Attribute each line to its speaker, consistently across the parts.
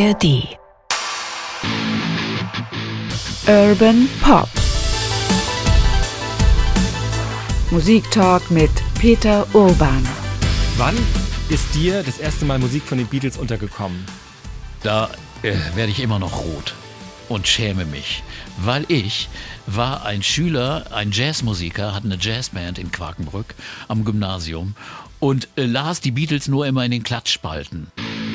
Speaker 1: ARD. Urban Pop. Musiktalk mit Peter Urban.
Speaker 2: Wann ist dir das erste Mal Musik von den Beatles untergekommen?
Speaker 3: Da werde ich immer noch rot und schäme mich, weil ich war ein Schüler, ein Jazzmusiker, hatte eine Jazzband in Quakenbrück am Gymnasium und las die Beatles nur immer in den Klatschspalten.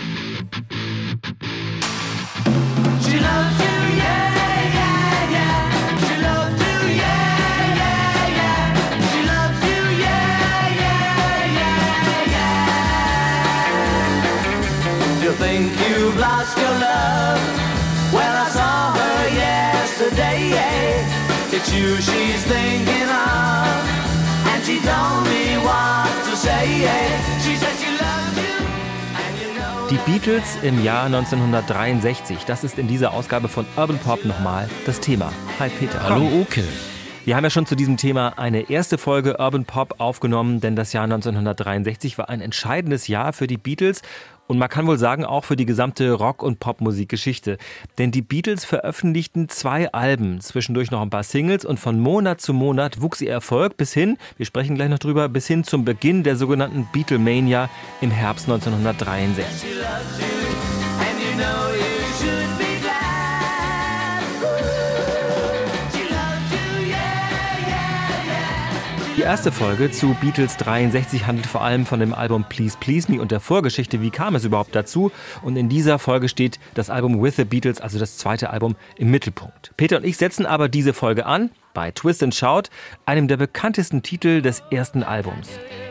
Speaker 4: Think you've lost your love? Well, I saw her yesterday. It's you she's thinking of, and she told me what to say. She said she loves you, and you know.
Speaker 2: Die Beatles im Jahr 1963, das ist in dieser Ausgabe von Urban Pop nochmal das Thema. Hi Peter.
Speaker 3: Hallo Oke.
Speaker 2: Wir haben ja schon zu diesem Thema eine erste Folge Urban Pop aufgenommen, denn das Jahr 1963 war ein entscheidendes Jahr für die Beatles. Und man kann wohl sagen, auch für die gesamte Rock- und Popmusikgeschichte. Denn die Beatles veröffentlichten 2 Alben, zwischendurch noch ein paar Singles und von Monat zu Monat wuchs ihr Erfolg bis hin, wir sprechen gleich noch drüber, bis hin zum Beginn der sogenannten Beatlemania im Herbst 1963. Die erste Folge zu Beatles 63 handelt vor allem von dem Album Please Please Me und der Vorgeschichte, wie kam es überhaupt dazu? Und in dieser Folge steht das Album With the Beatles, also das zweite Album, im Mittelpunkt. Peter und ich setzen aber diese Folge an bei Twist and Shout, einem der bekanntesten Titel des ersten Albums.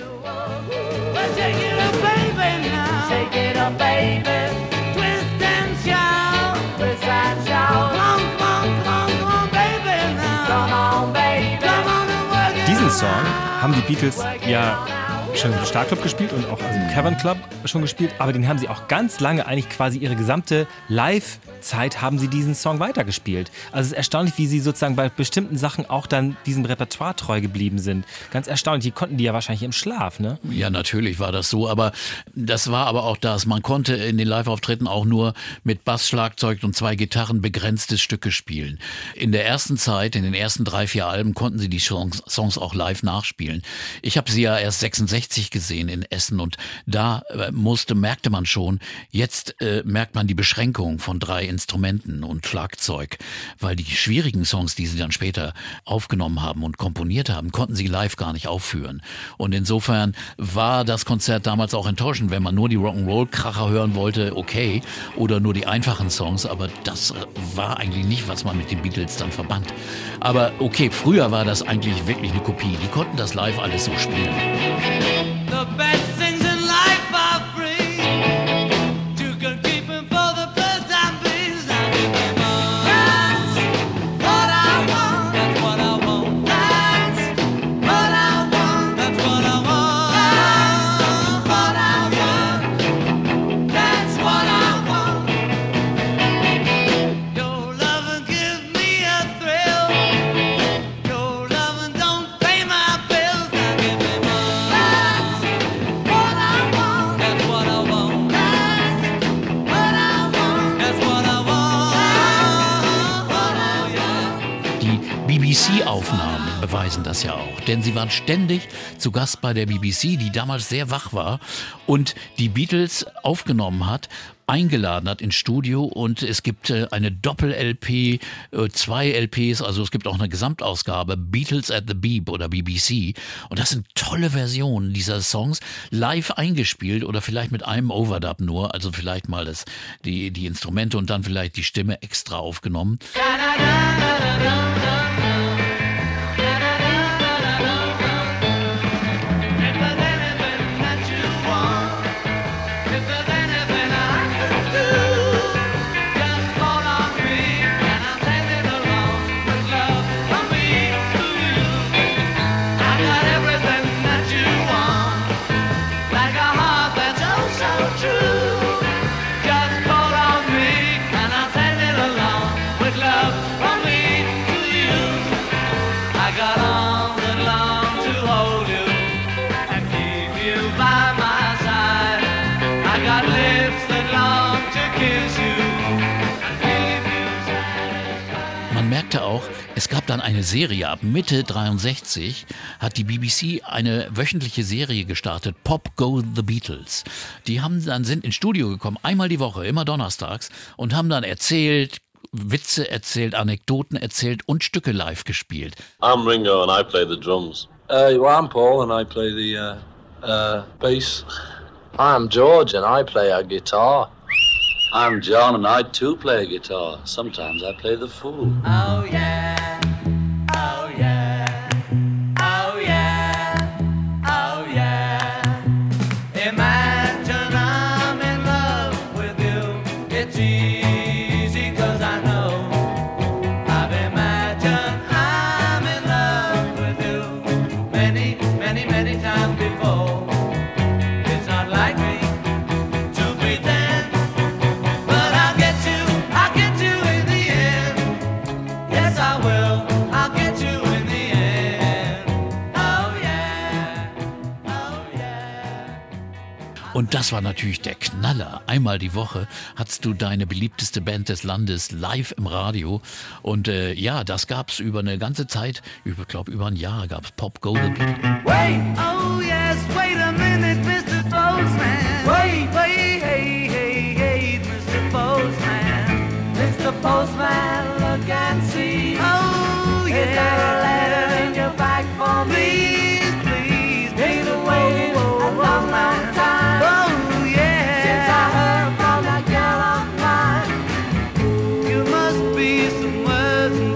Speaker 2: Diesen Song haben die Beatles ja schon im Starclub gespielt und auch im Cavern Club schon gespielt, aber den haben sie auch ganz lange, eigentlich quasi ihre gesamte Live-Zeit haben sie diesen Song weitergespielt. Also es ist erstaunlich, wie sie sozusagen bei bestimmten Sachen auch dann diesem Repertoire treu geblieben sind. Ganz erstaunlich, die konnten die ja wahrscheinlich im Schlaf, ne?
Speaker 3: Ja, natürlich war das so, aber das war aber auch das. Man konnte in den Live-Auftritten auch nur mit Bass, Schlagzeug und 2 Gitarren begrenzte Stücke spielen. In der ersten Zeit, in den ersten 3, 4 Alben konnten sie die Songs auch live nachspielen. Ich habe sie ja erst 66 gesehen in Essen und da merkte man schon, jetzt merkt man die Beschränkung von 3 Instrumenten und Schlagzeug, weil die schwierigen Songs, die sie dann später aufgenommen haben und komponiert haben, konnten sie live gar nicht aufführen. Und insofern war das Konzert damals auch enttäuschend, wenn man nur die Rock'n'Roll-Kracher hören wollte, okay, oder nur die einfachen Songs, aber das war eigentlich nicht, was man mit den Beatles dann verband. Aber okay, früher war das eigentlich wirklich eine Kopie. Die konnten das live alles so spielen.
Speaker 4: The best things in life are free. You can keep them for the birds and bees. That's what I want. That's what I want. That's what I want. That's what I want. What I want. That's what I want. Your loving gives me a thrill. Your loving don't pay my bills. Now give me more.
Speaker 3: BBC-Aufnahmen beweisen das ja auch, denn sie waren ständig zu Gast bei der BBC, die damals sehr wach war und die Beatles aufgenommen hat, eingeladen hat ins Studio und es gibt eine Doppel-LP, 2 LPs, also es gibt auch eine Gesamtausgabe, Beatles at the Beeb oder BBC und das sind tolle Versionen dieser Songs, live eingespielt oder vielleicht mit einem Overdub nur, also vielleicht mal die Instrumente und dann vielleicht die Stimme extra aufgenommen.
Speaker 4: Just call on me and I'll send it along with love from me to you.
Speaker 3: sagte auch, es gab dann eine Serie ab Mitte 63, hat die BBC eine wöchentliche Serie gestartet, Pop Go The Beatles. Die sind ins Studio gekommen, einmal die Woche, immer donnerstags, und haben dann erzählt, Witze erzählt, Anekdoten erzählt und Stücke live gespielt.
Speaker 5: I'm Ringo and I play the drums.
Speaker 6: Well, I'm Paul and I play the bass. I'm George and I play a guitar.
Speaker 5: I'm John and I too play guitar. Sometimes I play the fool.
Speaker 4: Oh yeah, oh yeah, oh yeah, oh yeah. Imagine I'm in love with you. It's easy 'cause I know. I've imagined I'm in love with you many, many, many times before. It's not like me to pretend, but I'll get you in the end. Yes, I will, I'll get you in the end. Oh yeah, oh yeah.
Speaker 3: Und das war natürlich der Knaller. Einmal die Woche hattest du deine beliebteste Band des Landes live im Radio. Und ja, das gab's über eine ganze Zeit, ich glaube über ein Jahr gab's Pop Go The Beatles.
Speaker 4: Wait, oh yes, wait a minute, Mr. Postman. Wait, hey, Mr. Postman. Mr. Postman, look and see. Oh, yeah. Is there a letter in your bag for me? Please, it's been waiting a long time. Oh, yeah. Since I heard from that girl of mine. You must be some words and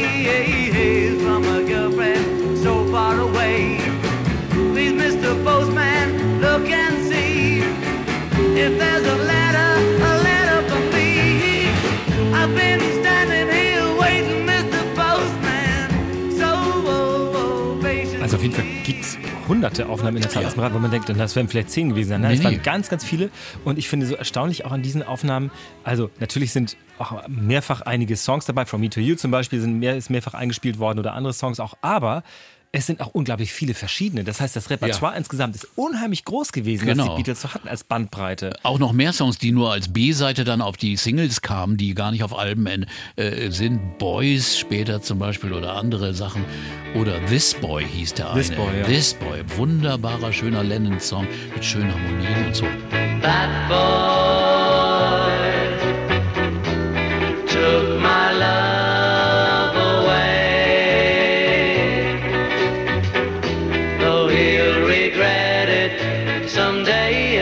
Speaker 4: days from a girlfriend so far away. Please, Mr. Postman, look and see if there's a letter for me. I've been standing here waiting, Mr. Postman, so patient.
Speaker 2: Also auf jeden Fall gibt es hunderte Aufnahmen in der Zeit aus dem Rad, wo man denkt, das wären vielleicht 10 gewesen sein. Nein, es waren ganz, ganz viele. Und ich finde so erstaunlich auch an diesen Aufnahmen, also natürlich sind auch mehrfach einige Songs dabei, From Me to You zum Beispiel ist mehrfach eingespielt worden oder andere Songs auch, aber es sind auch unglaublich viele verschiedene. Das heißt, das Repertoire insgesamt ist unheimlich groß gewesen, was die Beatles so hatten als Bandbreite.
Speaker 3: Auch noch mehr Songs, die nur als B-Seite dann auf die Singles kamen, die gar nicht auf Alben sind. Boys später zum Beispiel oder andere Sachen. Oder This Boy hieß der eine.
Speaker 2: This Boy, ja.
Speaker 3: This Boy, wunderbarer, schöner Lennon-Song mit schönen Harmonien und so.
Speaker 4: That boy took my love away, though he'll regret it someday.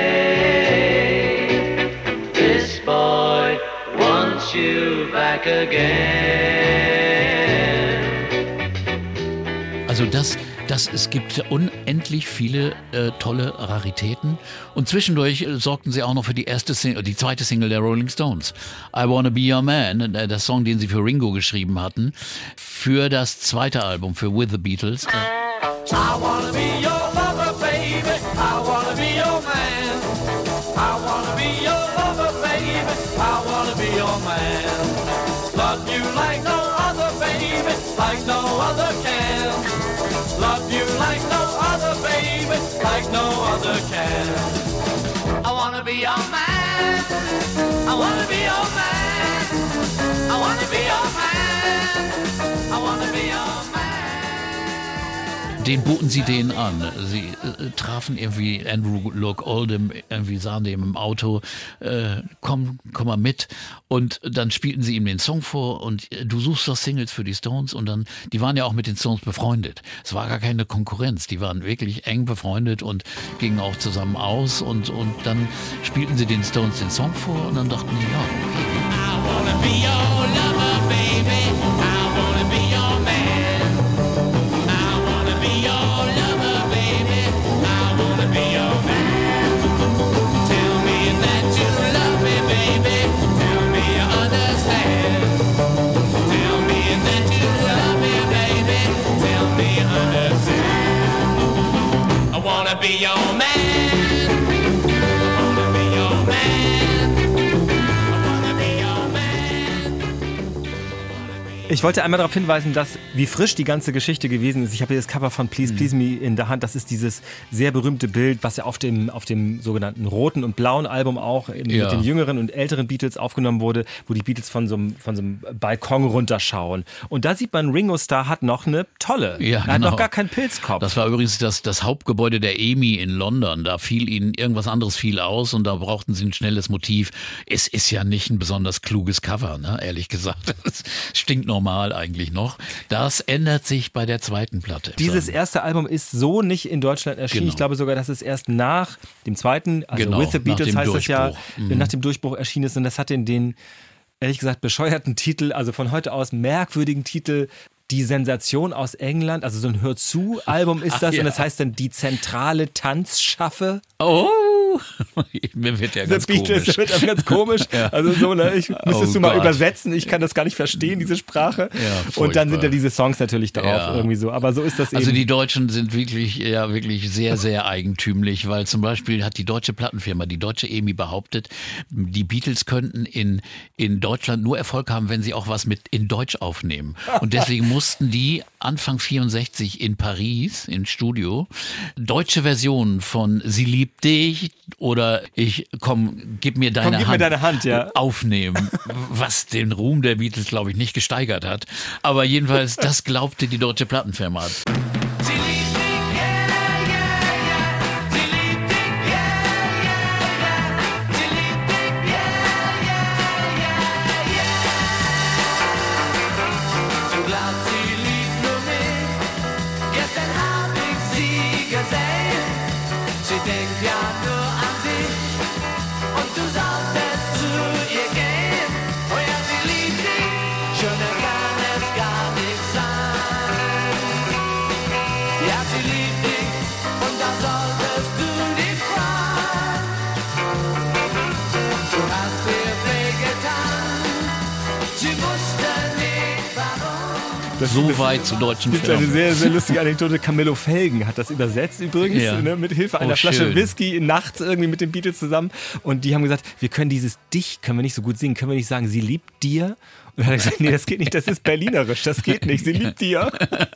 Speaker 4: This boy wants you back again.
Speaker 3: Also es gibt unendlich viele tolle Raritäten und zwischendurch sorgten sie auch noch für die zweite Single der Rolling Stones, I Wanna Be Your Man, der Song, den sie für Ringo geschrieben hatten, für das zweite Album, für With the Beatles.
Speaker 4: I wanna be your lover, baby. I wanna be your man. I wanna be your lover, baby. I wanna be your man. Love you like no other, baby, like no other can. Love you like no other, baby, like no other can. I wanna be your man. I wanna be your man. I wanna be your man. I wanna be your man.
Speaker 3: Den boten sie denen an. Sie trafen irgendwie Andrew Loog Oldham, irgendwie sahen dem im Auto, komm mal mit. Und dann spielten sie ihm den Song vor und du suchst doch Singles für die Stones und dann, die waren ja auch mit den Stones befreundet. Es war gar keine Konkurrenz, die waren wirklich eng befreundet und gingen auch zusammen aus und dann spielten sie den Stones den Song vor und dann dachten die, ja, okay.
Speaker 4: I wanna be your lover, baby. I wanna be your man. I wanna be your lover, baby. I wanna be your man. Tell me that you love me, baby. Tell me you understand. Tell me that you love me, baby. Tell me you understand. I wanna be your man. I wanna be your man. I wanna be your man. I wanna be
Speaker 2: Ich wollte einmal darauf hinweisen, dass wie frisch die ganze Geschichte gewesen ist. Ich habe hier das Cover von Please Please Me in der Hand. Das ist dieses sehr berühmte Bild, was ja auf dem sogenannten roten und blauen Album auch mit den jüngeren und älteren Beatles aufgenommen wurde, wo die Beatles von so einem Balkon runterschauen. Und da sieht man, Ringo Starr hat noch eine tolle.
Speaker 3: Ja,
Speaker 2: er hat noch gar keinen Pilzkopf.
Speaker 3: Das war übrigens das Hauptgebäude der EMI in London. Da fiel ihnen irgendwas anderes viel aus und da brauchten sie ein schnelles Motiv. Es ist ja nicht ein besonders kluges Cover, ne? Ehrlich gesagt. Das stinkt normal eigentlich noch. Das ändert sich bei der zweiten Platte.
Speaker 2: Dieses erste Album ist so nicht in Deutschland erschienen.
Speaker 3: Genau.
Speaker 2: Ich glaube sogar, dass es erst nach dem zweiten, also With the Beatles heißt es ja, nach dem Durchbruch erschienen ist. Und das hat den ehrlich gesagt bescheuerten Titel, also von heute aus merkwürdigen Titel, Die Sensation aus England, also so ein Hör-zu-Album ist das.
Speaker 3: Ja.
Speaker 2: Und das heißt dann Die zentrale Tanzschaffe.
Speaker 3: Oh, mir wird ja ganz
Speaker 2: Beatles,
Speaker 3: komisch.
Speaker 2: wird einem ganz komisch.
Speaker 3: Ja.
Speaker 2: Also so, ne, müsstest du mal
Speaker 3: Gott.
Speaker 2: übersetzen. Ich kann das gar nicht verstehen, diese Sprache.
Speaker 3: Ja,
Speaker 2: und dann sind
Speaker 3: furchtbar.
Speaker 2: da diese Songs natürlich drauf,
Speaker 3: Ja.
Speaker 2: irgendwie so. Aber so ist das
Speaker 3: Also
Speaker 2: eben.
Speaker 3: die Deutschen sind wirklich sehr, sehr eigentümlich, weil zum Beispiel hat die deutsche Plattenfirma, die deutsche EMI behauptet, die Beatles könnten in Deutschland nur Erfolg haben, wenn sie auch was mit in Deutsch aufnehmen. Und deswegen mussten die Anfang 64 in Paris, im Studio, deutsche Versionen von Sie liebt dich oder gib mir deine Hand
Speaker 2: ja.
Speaker 3: aufnehmen, was den Ruhm der Beatles, glaube ich, nicht gesteigert hat. Aber jedenfalls, das glaubte die deutsche Plattenfirma.
Speaker 4: Sie liebt dich, yeah, yeah, yeah. Sie liebt dich, yeah, yeah, yeah. Sie liebt dich, yeah, yeah, yeah, yeah. Du glaubst, sie liebt nur mich. Gestern hab ich sie gesehen. Sie denkt ja nur an dich. Und du solltest zu ihr gehen. Oh ja, sie liebt dich. Schöner kann es gar nicht sein. Ja, sie liebt dich und da solltest du dich freuen. Du hast ihr wehgetan, sie wusste nicht warum.
Speaker 3: So weit zu deutschen
Speaker 2: Das ist eine
Speaker 3: Firmen.
Speaker 2: sehr, sehr lustige Anekdote. Camillo Felgen hat das übersetzt übrigens,
Speaker 3: Ja.
Speaker 2: ne, mit Hilfe einer
Speaker 3: Oh,
Speaker 2: Flasche
Speaker 3: schön.
Speaker 2: Whisky nachts irgendwie mit den Beatles zusammen. Und die haben gesagt, wir können dieses Dich, können wir nicht so gut singen, können wir nicht sagen, sie liebt dir? Und dann hat er gesagt, nee, das geht nicht, das ist berlinerisch, das geht nicht, sie liebt dir.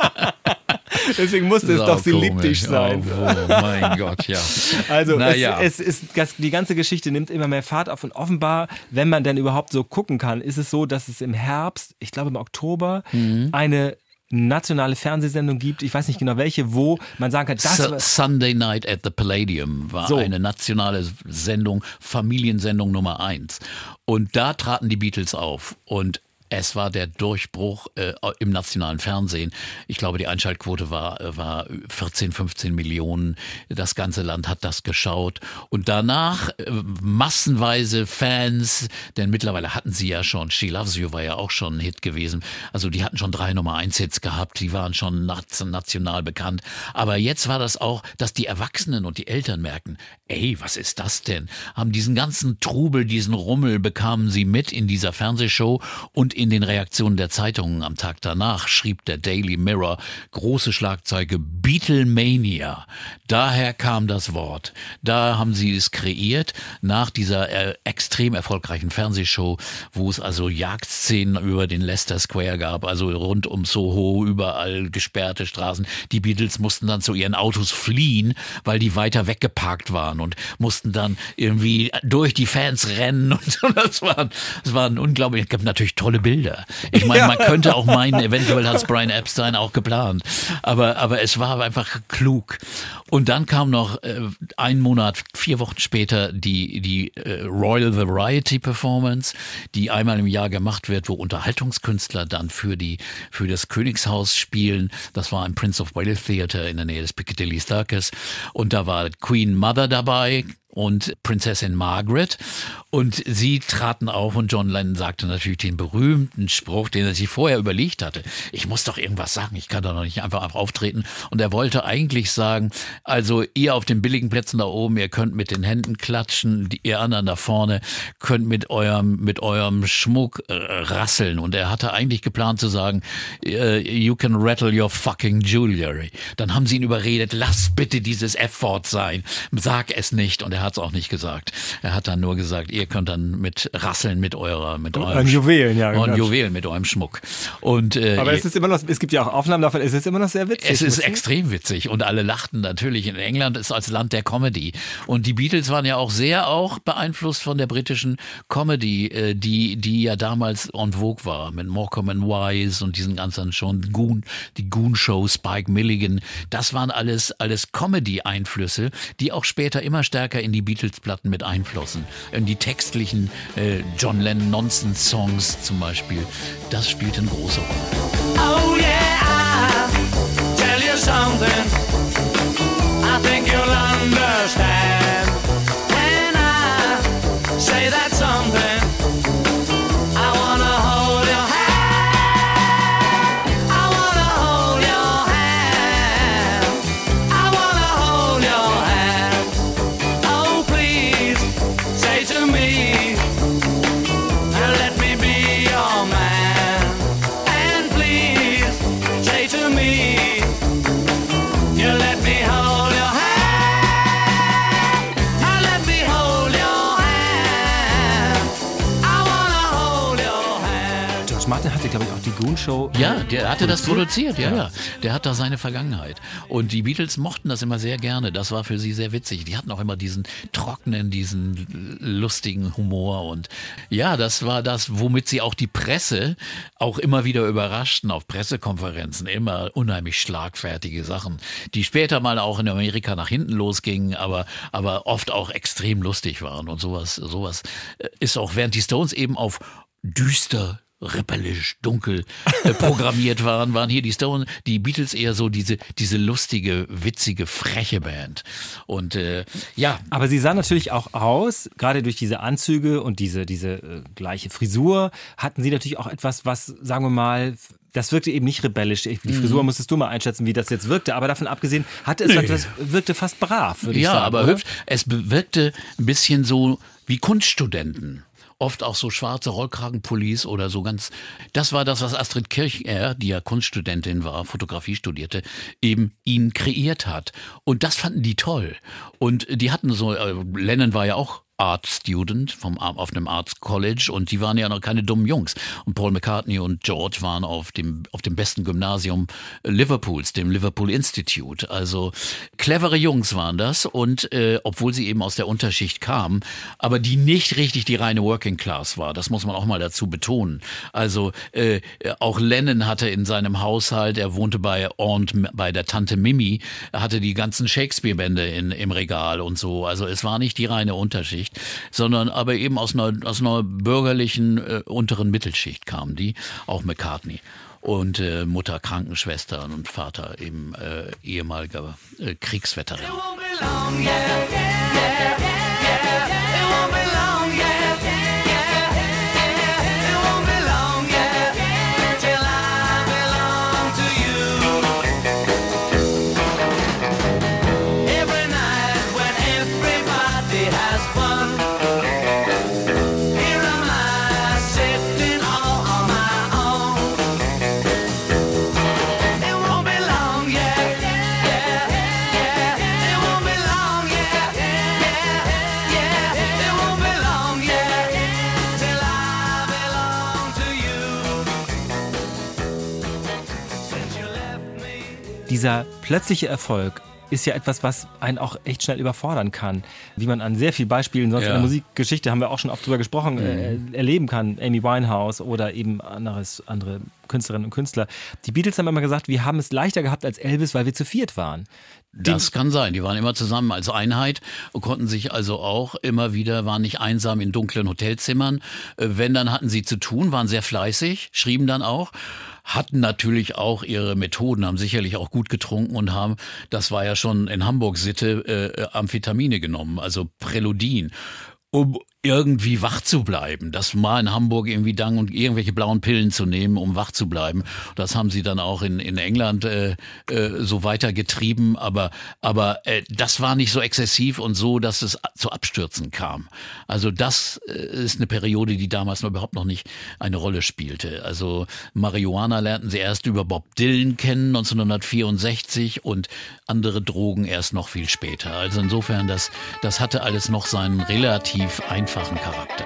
Speaker 2: Deswegen musste es doch sie liebt dich sein.
Speaker 3: Oh mein Gott, ja.
Speaker 2: Also
Speaker 3: Naja.
Speaker 2: es ist, die ganze Geschichte nimmt immer mehr Fahrt auf und offenbar, wenn man denn überhaupt so gucken kann, ist es so, dass es im Herbst, ich glaube im Oktober, eine nationale Fernsehsendung gibt, ich weiß nicht genau welche, wo man sagen kann, das war
Speaker 3: Sunday Night at the Palladium war
Speaker 2: So.
Speaker 3: eine nationale Sendung, Familiensendung Nummer 1. Und da traten die Beatles auf und es war der Durchbruch im nationalen Fernsehen. Ich glaube, die Einschaltquote war 14, 15 Millionen. Das ganze Land hat das geschaut. Und danach massenweise Fans, denn mittlerweile hatten sie ja schon, She Loves You war ja auch schon ein Hit gewesen. Also die hatten schon 3 Nummer-1-Hits gehabt, die waren schon national bekannt. Aber jetzt war das auch, dass die Erwachsenen und die Eltern merken, ey, was ist das denn? Haben diesen ganzen Trubel, diesen Rummel bekamen sie mit in dieser Fernsehshow und in den Reaktionen der Zeitungen am Tag danach schrieb der Daily Mirror große Schlagzeuge Beatlemania. Daher kam das Wort. Da haben sie es kreiert nach dieser extrem erfolgreichen Fernsehshow, wo es also Jagdszenen über den Leicester Square gab, also rund um Soho, überall gesperrte Straßen. Die Beatles mussten dann zu ihren Autos fliehen, weil die weiter weggeparkt waren und mussten dann irgendwie durch die Fans rennen und das waren unglaublich, es gab natürlich tolle Bilder. Ich meine, man könnte auch meinen, eventuell hat es Brian Epstein auch geplant. Aber es war einfach klug. Und dann kam noch einen Monat, 4 Wochen später die Royal Variety Performance, die einmal im Jahr gemacht wird, wo Unterhaltungskünstler dann für das Königshaus spielen. Das war im Prince of Wales Theater in der Nähe des Piccadilly Circus. Und da war Queen Mother dabei und Prinzessin Margaret und sie traten auf und John Lennon sagte natürlich den berühmten Spruch, den er sich vorher überlegt hatte. Ich muss doch irgendwas sagen, ich kann doch noch nicht einfach auftreten. Und er wollte eigentlich sagen, also ihr auf den billigen Plätzen da oben, ihr könnt mit den Händen klatschen, ihr anderen da vorne könnt mit eurem Schmuck rasseln. Und er hatte eigentlich geplant zu sagen, you can rattle your fucking jewelry. Dann haben sie ihn überredet, lass bitte dieses F-Wort sein, sag es nicht. Und er hat es auch nicht gesagt. Er hat dann nur gesagt, ihr könnt dann mit rasseln mit eurem
Speaker 2: Juwelen, ja.
Speaker 3: Und Juwelen mit eurem Schmuck. Und,
Speaker 2: aber es ist immer noch, es gibt ja auch Aufnahmen davon, es ist immer noch sehr witzig.
Speaker 3: Es ist extrem witzig und alle lachten natürlich. In England ist als Land der Comedy. Und die Beatles waren ja auch sehr beeinflusst von der britischen Comedy, die ja damals en vogue war, mit Morecambe and Wise und diesen ganzen schon die Goon-Show, Spike Milligan. Das waren alles Comedy-Einflüsse, die auch später immer stärker in die Beatles-Platten mit einflossen. In die textlichen John Lennon-Nonsense-Songs zum Beispiel. Das spielt eine große Rolle.
Speaker 4: Oh yeah, I'll tell you something. I think you'll understand when I say that something. I wanna hold your hand. I wanna hold your hand. I wanna hold your hand. Oh please, say to me, let me be your man. And please, say to me, you let me hold your hand. I let me hold your hand. I wanna hold your hand.
Speaker 2: George Martin hatte, glaube ich, auch die Goon-Show.
Speaker 3: Ja, der hatte das produziert, ja. Der hat da seine Vergangenheit. Und die Beatles mochten das immer sehr gerne. Das war für sie sehr witzig. Die hatten auch immer diesen trockenen, diesen lustigen Humor. Und ja, das war das, womit sie auch die Presse auch immer wieder überraschten auf Pressekonferenzen. Immer unheimlich schlagfertige Sachen, die später mal auch in Amerika nach hinten losgingen, aber oft auch extrem lustig waren. Und sowas ist auch, während die Stones eben auf düster, rebellisch, dunkel programmiert waren hier die Beatles eher so diese lustige, witzige, freche Band. Und ja.
Speaker 2: Aber sie sahen natürlich auch aus, gerade durch diese Anzüge und diese gleiche Frisur, hatten sie natürlich auch etwas, was, sagen wir mal, das wirkte eben nicht rebellisch. Die Frisur musstest du mal einschätzen, wie das jetzt wirkte. Aber davon abgesehen, das wirkte fast brav, würde ich sagen.
Speaker 3: Ja, aber
Speaker 2: oder?
Speaker 3: hübsch. Es wirkte ein bisschen so wie Kunststudenten. Oft auch so schwarze Rollkragenpullis oder so ganz. Das war das, was Astrid Kirchner, die ja Kunststudentin war, Fotografie studierte, eben ihn kreiert hat. Und das fanden die toll. Und die hatten so, Lennon war ja auch Art Student auf einem Arts College und die waren ja noch keine dummen Jungs. Und Paul McCartney und George waren auf dem besten Gymnasium Liverpools, dem Liverpool Institute. Also clevere Jungs waren das und obwohl sie eben aus der Unterschicht kamen, aber die nicht richtig die reine Working Class war. Das muss man auch mal dazu betonen. Also auch Lennon hatte in seinem Haushalt, er wohnte bei der Tante Mimi, hatte die ganzen Shakespeare-Bände im Regal und so. Also es war nicht die reine Unterschicht, sondern aber eben aus einer bürgerlichen unteren Mittelschicht kamen die, auch McCartney. Und Mutter Krankenschwester und Vater eben ehemaliger Kriegsveteran.
Speaker 2: Dieser plötzliche Erfolg ist ja etwas, was einen auch echt schnell überfordern kann. Wie man an sehr vielen Beispielen sonst in der Musikgeschichte, haben wir auch schon oft drüber gesprochen, erleben kann. Amy Winehouse oder eben andere Künstlerinnen und Künstler. Die Beatles haben immer gesagt, wir haben es leichter gehabt als Elvis, weil wir zu viert waren.
Speaker 3: Das kann sein. Die waren immer zusammen als Einheit und konnten sich also auch immer wieder, waren nicht einsam in dunklen Hotelzimmern. Wenn, dann hatten sie zu tun, waren sehr fleißig, schrieben dann auch. Hatten natürlich auch ihre Methoden, haben sicherlich auch gut getrunken und haben, das war ja schon in Hamburg Sitte, Amphetamine genommen, also Preludin, um irgendwie wach zu bleiben. Das war in Hamburg irgendwie dann und irgendwelche blauen Pillen zu nehmen, um wach zu bleiben. Das haben sie dann auch in England so weitergetrieben, aber das war nicht so exzessiv und so, dass es zu Abstürzen kam. Also das ist eine Periode, die damals noch überhaupt noch nicht eine Rolle spielte. Also Marihuana lernten sie erst über Bob Dylan kennen, 1964, und andere Drogen erst noch viel später. Also insofern, das hatte alles noch seinen relativ einfachen Charakter.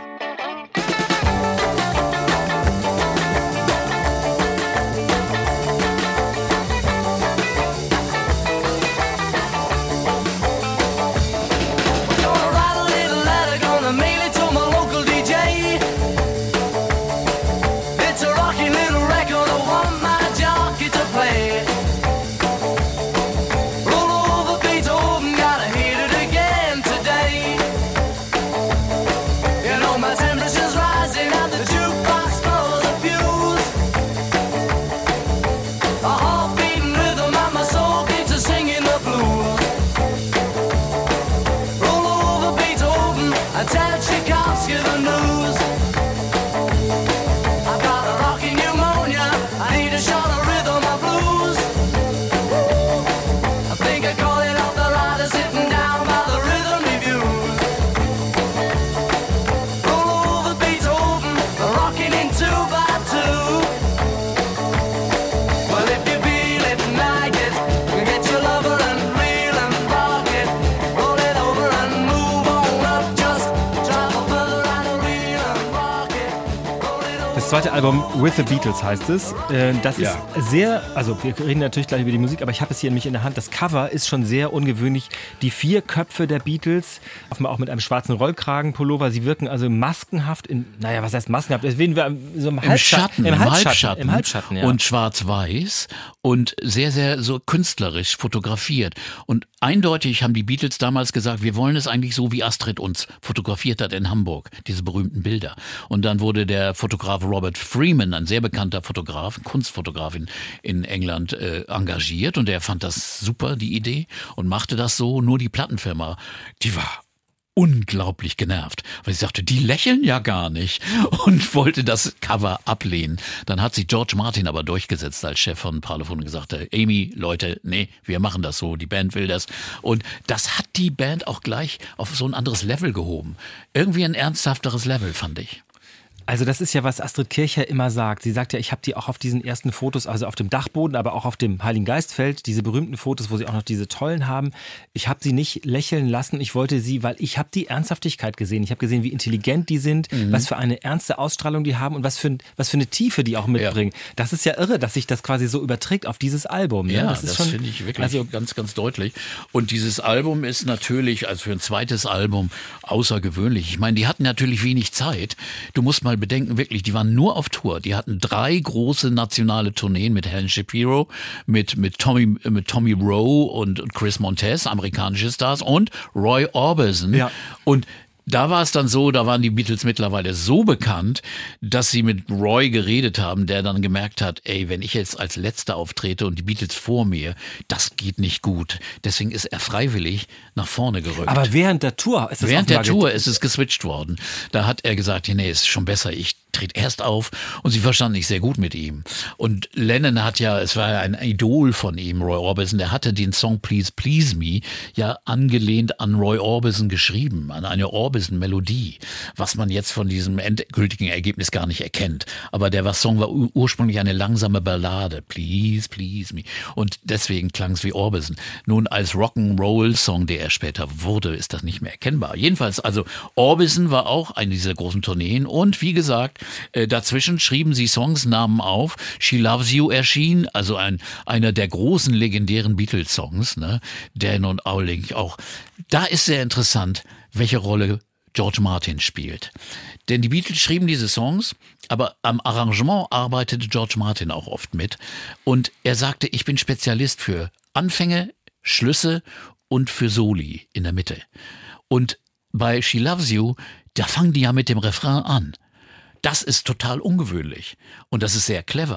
Speaker 2: Das zweite Album With the Beatles heißt es. Das ist sehr, also wir reden natürlich gleich über die Musik, aber ich habe es hier nämlich in der Hand. Das Cover ist schon sehr ungewöhnlich. Die 4 Köpfe der Beatles, auch mit einem schwarzen Rollkragenpullover. Sie wirken also maskenhaft was heißt maskenhaft? Das sehen wir so im Halbschatten. Im Halbschatten, ja. Und schwarz-weiß und sehr, sehr so künstlerisch fotografiert. Und eindeutig haben die Beatles damals gesagt, wir wollen es eigentlich so, wie Astrid uns fotografiert hat in Hamburg, diese berühmten Bilder. Und dann wurde der Fotograf Robert Freeman, ein sehr bekannter Fotograf, Kunstfotograf in England, engagiert, und er fand das super, die Idee, und machte das so. Nur die Plattenfirma, die war unglaublich genervt, weil sie sagte, die lächeln ja gar nicht, und wollte das Cover ablehnen. Dann hat sich George Martin aber durchgesetzt als Chef von Parlophone und gesagt, Amy, Leute, nee, wir machen das so, die Band will das. Und das hat die Band auch gleich auf so ein anderes Level gehoben. Irgendwie ein ernsthafteres Level, fand ich. Also das ist ja, was Astrid Kirchherr immer sagt. Sie sagt ja, ich habe die auch auf diesen ersten Fotos, also auf dem Dachboden, aber auch auf dem Heiligen Geistfeld, diese berühmten Fotos, wo sie auch noch diese tollen haben. Ich habe sie nicht lächeln lassen. Ich wollte sie, weil ich habe die Ernsthaftigkeit gesehen. Ich habe gesehen, wie intelligent die sind, was für eine ernste Ausstrahlung die haben und was für eine Tiefe die auch mitbringen. Ja. Das ist ja irre, dass sich das quasi so überträgt auf dieses Album. Ne?
Speaker 3: Ja, das finde ich wirklich ganz, ganz deutlich. Und dieses Album ist natürlich, also für ein zweites Album, außergewöhnlich. Ich meine, die hatten natürlich wenig Zeit. Du musst mal bedenken, wirklich, die waren nur auf Tour. Die hatten 3 große nationale Tourneen mit Helen Shapiro, mit Tommy Rowe und Chris Montez, amerikanische Stars, und Roy Orbison. Ja. Und da war es dann so, da waren die Beatles mittlerweile so bekannt, dass sie mit Roy geredet haben, der dann gemerkt hat, ey, wenn ich jetzt als Letzter auftrete und die Beatles vor mir, das geht nicht gut. Deswegen ist er freiwillig nach vorne gerückt.
Speaker 2: Aber während der Tour ist
Speaker 3: es geswitcht worden. Da hat er gesagt, nee, ist schon besser, ich trete erst auf, und sie verstanden sich sehr gut mit ihm. Und Lennon es war ja ein Idol von ihm, Roy Orbison, der hatte den Song Please Please Me ja angelehnt an Roy Orbison geschrieben, an eine Orbison-Melodie, was man jetzt von diesem endgültigen Ergebnis gar nicht erkennt. Aber der Song war ursprünglich eine langsame Ballade, Please Please Me, und deswegen klang es wie Orbison. Nun als Rock'n'Roll-Song, der er später wurde, ist das nicht mehr erkennbar. Jedenfalls, also Orbison war auch eine dieser großen Tourneen, und wie gesagt, dazwischen schrieben sie Songs, nahmen auf. She Loves You erschien, also einer der großen legendären Beatles-Songs, ne? Dan und Owling auch. Da ist sehr interessant, welche Rolle George Martin spielt. Denn die Beatles schrieben diese Songs, aber am Arrangement arbeitete George Martin auch oft mit. Und er sagte, ich bin Spezialist für Anfänge, Schlüsse und für Soli in der Mitte. Und bei She Loves You, da fangen die ja mit dem Refrain an. Das ist total ungewöhnlich, und das ist sehr clever.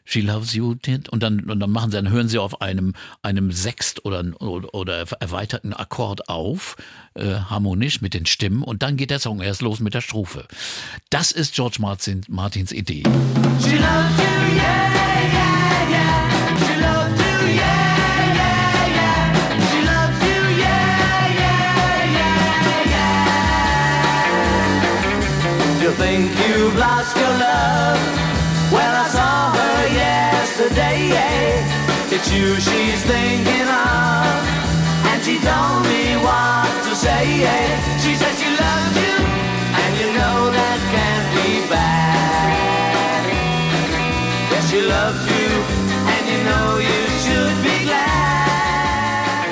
Speaker 3: She loves you, und dann hören sie auf einem Sext oder erweiterten Akkord auf, harmonisch mit den Stimmen, und dann geht der Song erst los mit der Strophe. Das ist George Martins Idee.
Speaker 4: She loves you, yeah, yeah, yeah. She loves you, yeah, yeah, yeah. She loves you, yeah, yeah, yeah, yeah. You think you've lost your love? Well, I saw her yesterday, yeah. It's you she's thinking of, and she told me what to say, yeah. She said she loves you, and you know that can't be bad. Yes, she loves you, and you know you should be glad.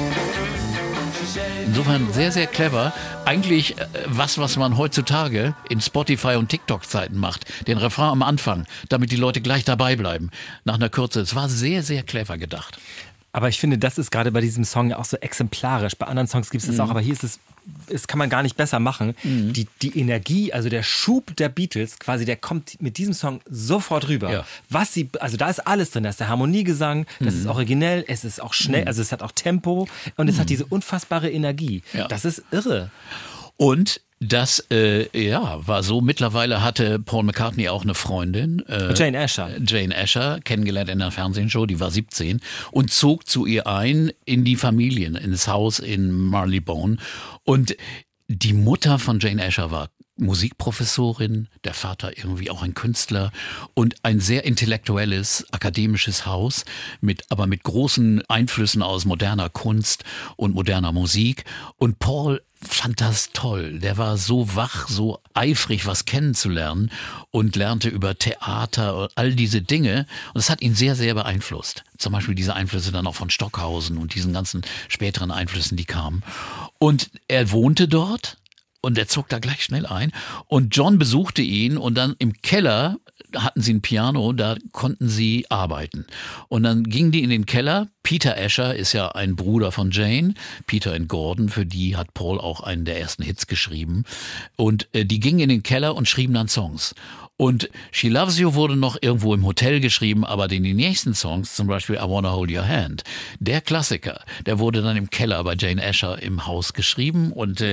Speaker 4: She said,
Speaker 3: Insofern sehr, sehr clever. Eigentlich was man heutzutage in Spotify- und TikTok-Zeiten macht. Den Refrain am Anfang, damit die Leute gleich dabei bleiben. Nach einer Kürze. Es war sehr, sehr clever gedacht.
Speaker 2: Aber ich finde, das ist gerade bei diesem Song ja auch so exemplarisch. Bei anderen Songs gibt es auch, aber hier ist es kann man gar nicht besser machen. Die Energie, also der Schub der Beatles, quasi, der kommt mit diesem Song sofort rüber.
Speaker 3: Ja.
Speaker 2: Also da ist alles drin. Da ist der Harmoniegesang, das ist originell, es ist auch schnell, also es hat auch Tempo und es hat diese unfassbare Energie.
Speaker 3: Ja.
Speaker 2: Das ist irre.
Speaker 3: Und das war so. Mittlerweile hatte Paul McCartney auch eine Freundin.
Speaker 2: Jane Asher.
Speaker 3: Jane Asher, kennengelernt in einer Fernsehshow, die war 17 und zog zu ihr ein in die Familien, ins Haus in Marylebone. Und die Mutter von Jane Asher war Musikprofessorin, der Vater irgendwie auch ein Künstler und ein sehr intellektuelles, akademisches Haus, aber mit großen Einflüssen aus moderner Kunst und moderner Musik. Und Paul fand das toll. Der war so wach, so eifrig, was kennenzulernen und lernte über Theater und all diese Dinge. Und das hat ihn sehr, sehr beeinflusst. Zum Beispiel diese Einflüsse dann auch von Stockhausen und diesen ganzen späteren Einflüssen, die kamen. Und er wohnte dort. Und er zog da gleich schnell ein. Und John besuchte ihn und dann im Keller hatten sie ein Piano, da konnten sie arbeiten. Und dann gingen die in den Keller. Peter Asher ist ja ein Bruder von Jane, Peter and Gordon, für die hat Paul auch einen der ersten Hits geschrieben. Und die gingen in den Keller und schrieben dann Songs. Und She Loves You wurde noch irgendwo im Hotel geschrieben, aber die nächsten Songs, zum Beispiel I Wanna Hold Your Hand, der Klassiker, der wurde dann im Keller bei Jane Asher im Haus geschrieben. Und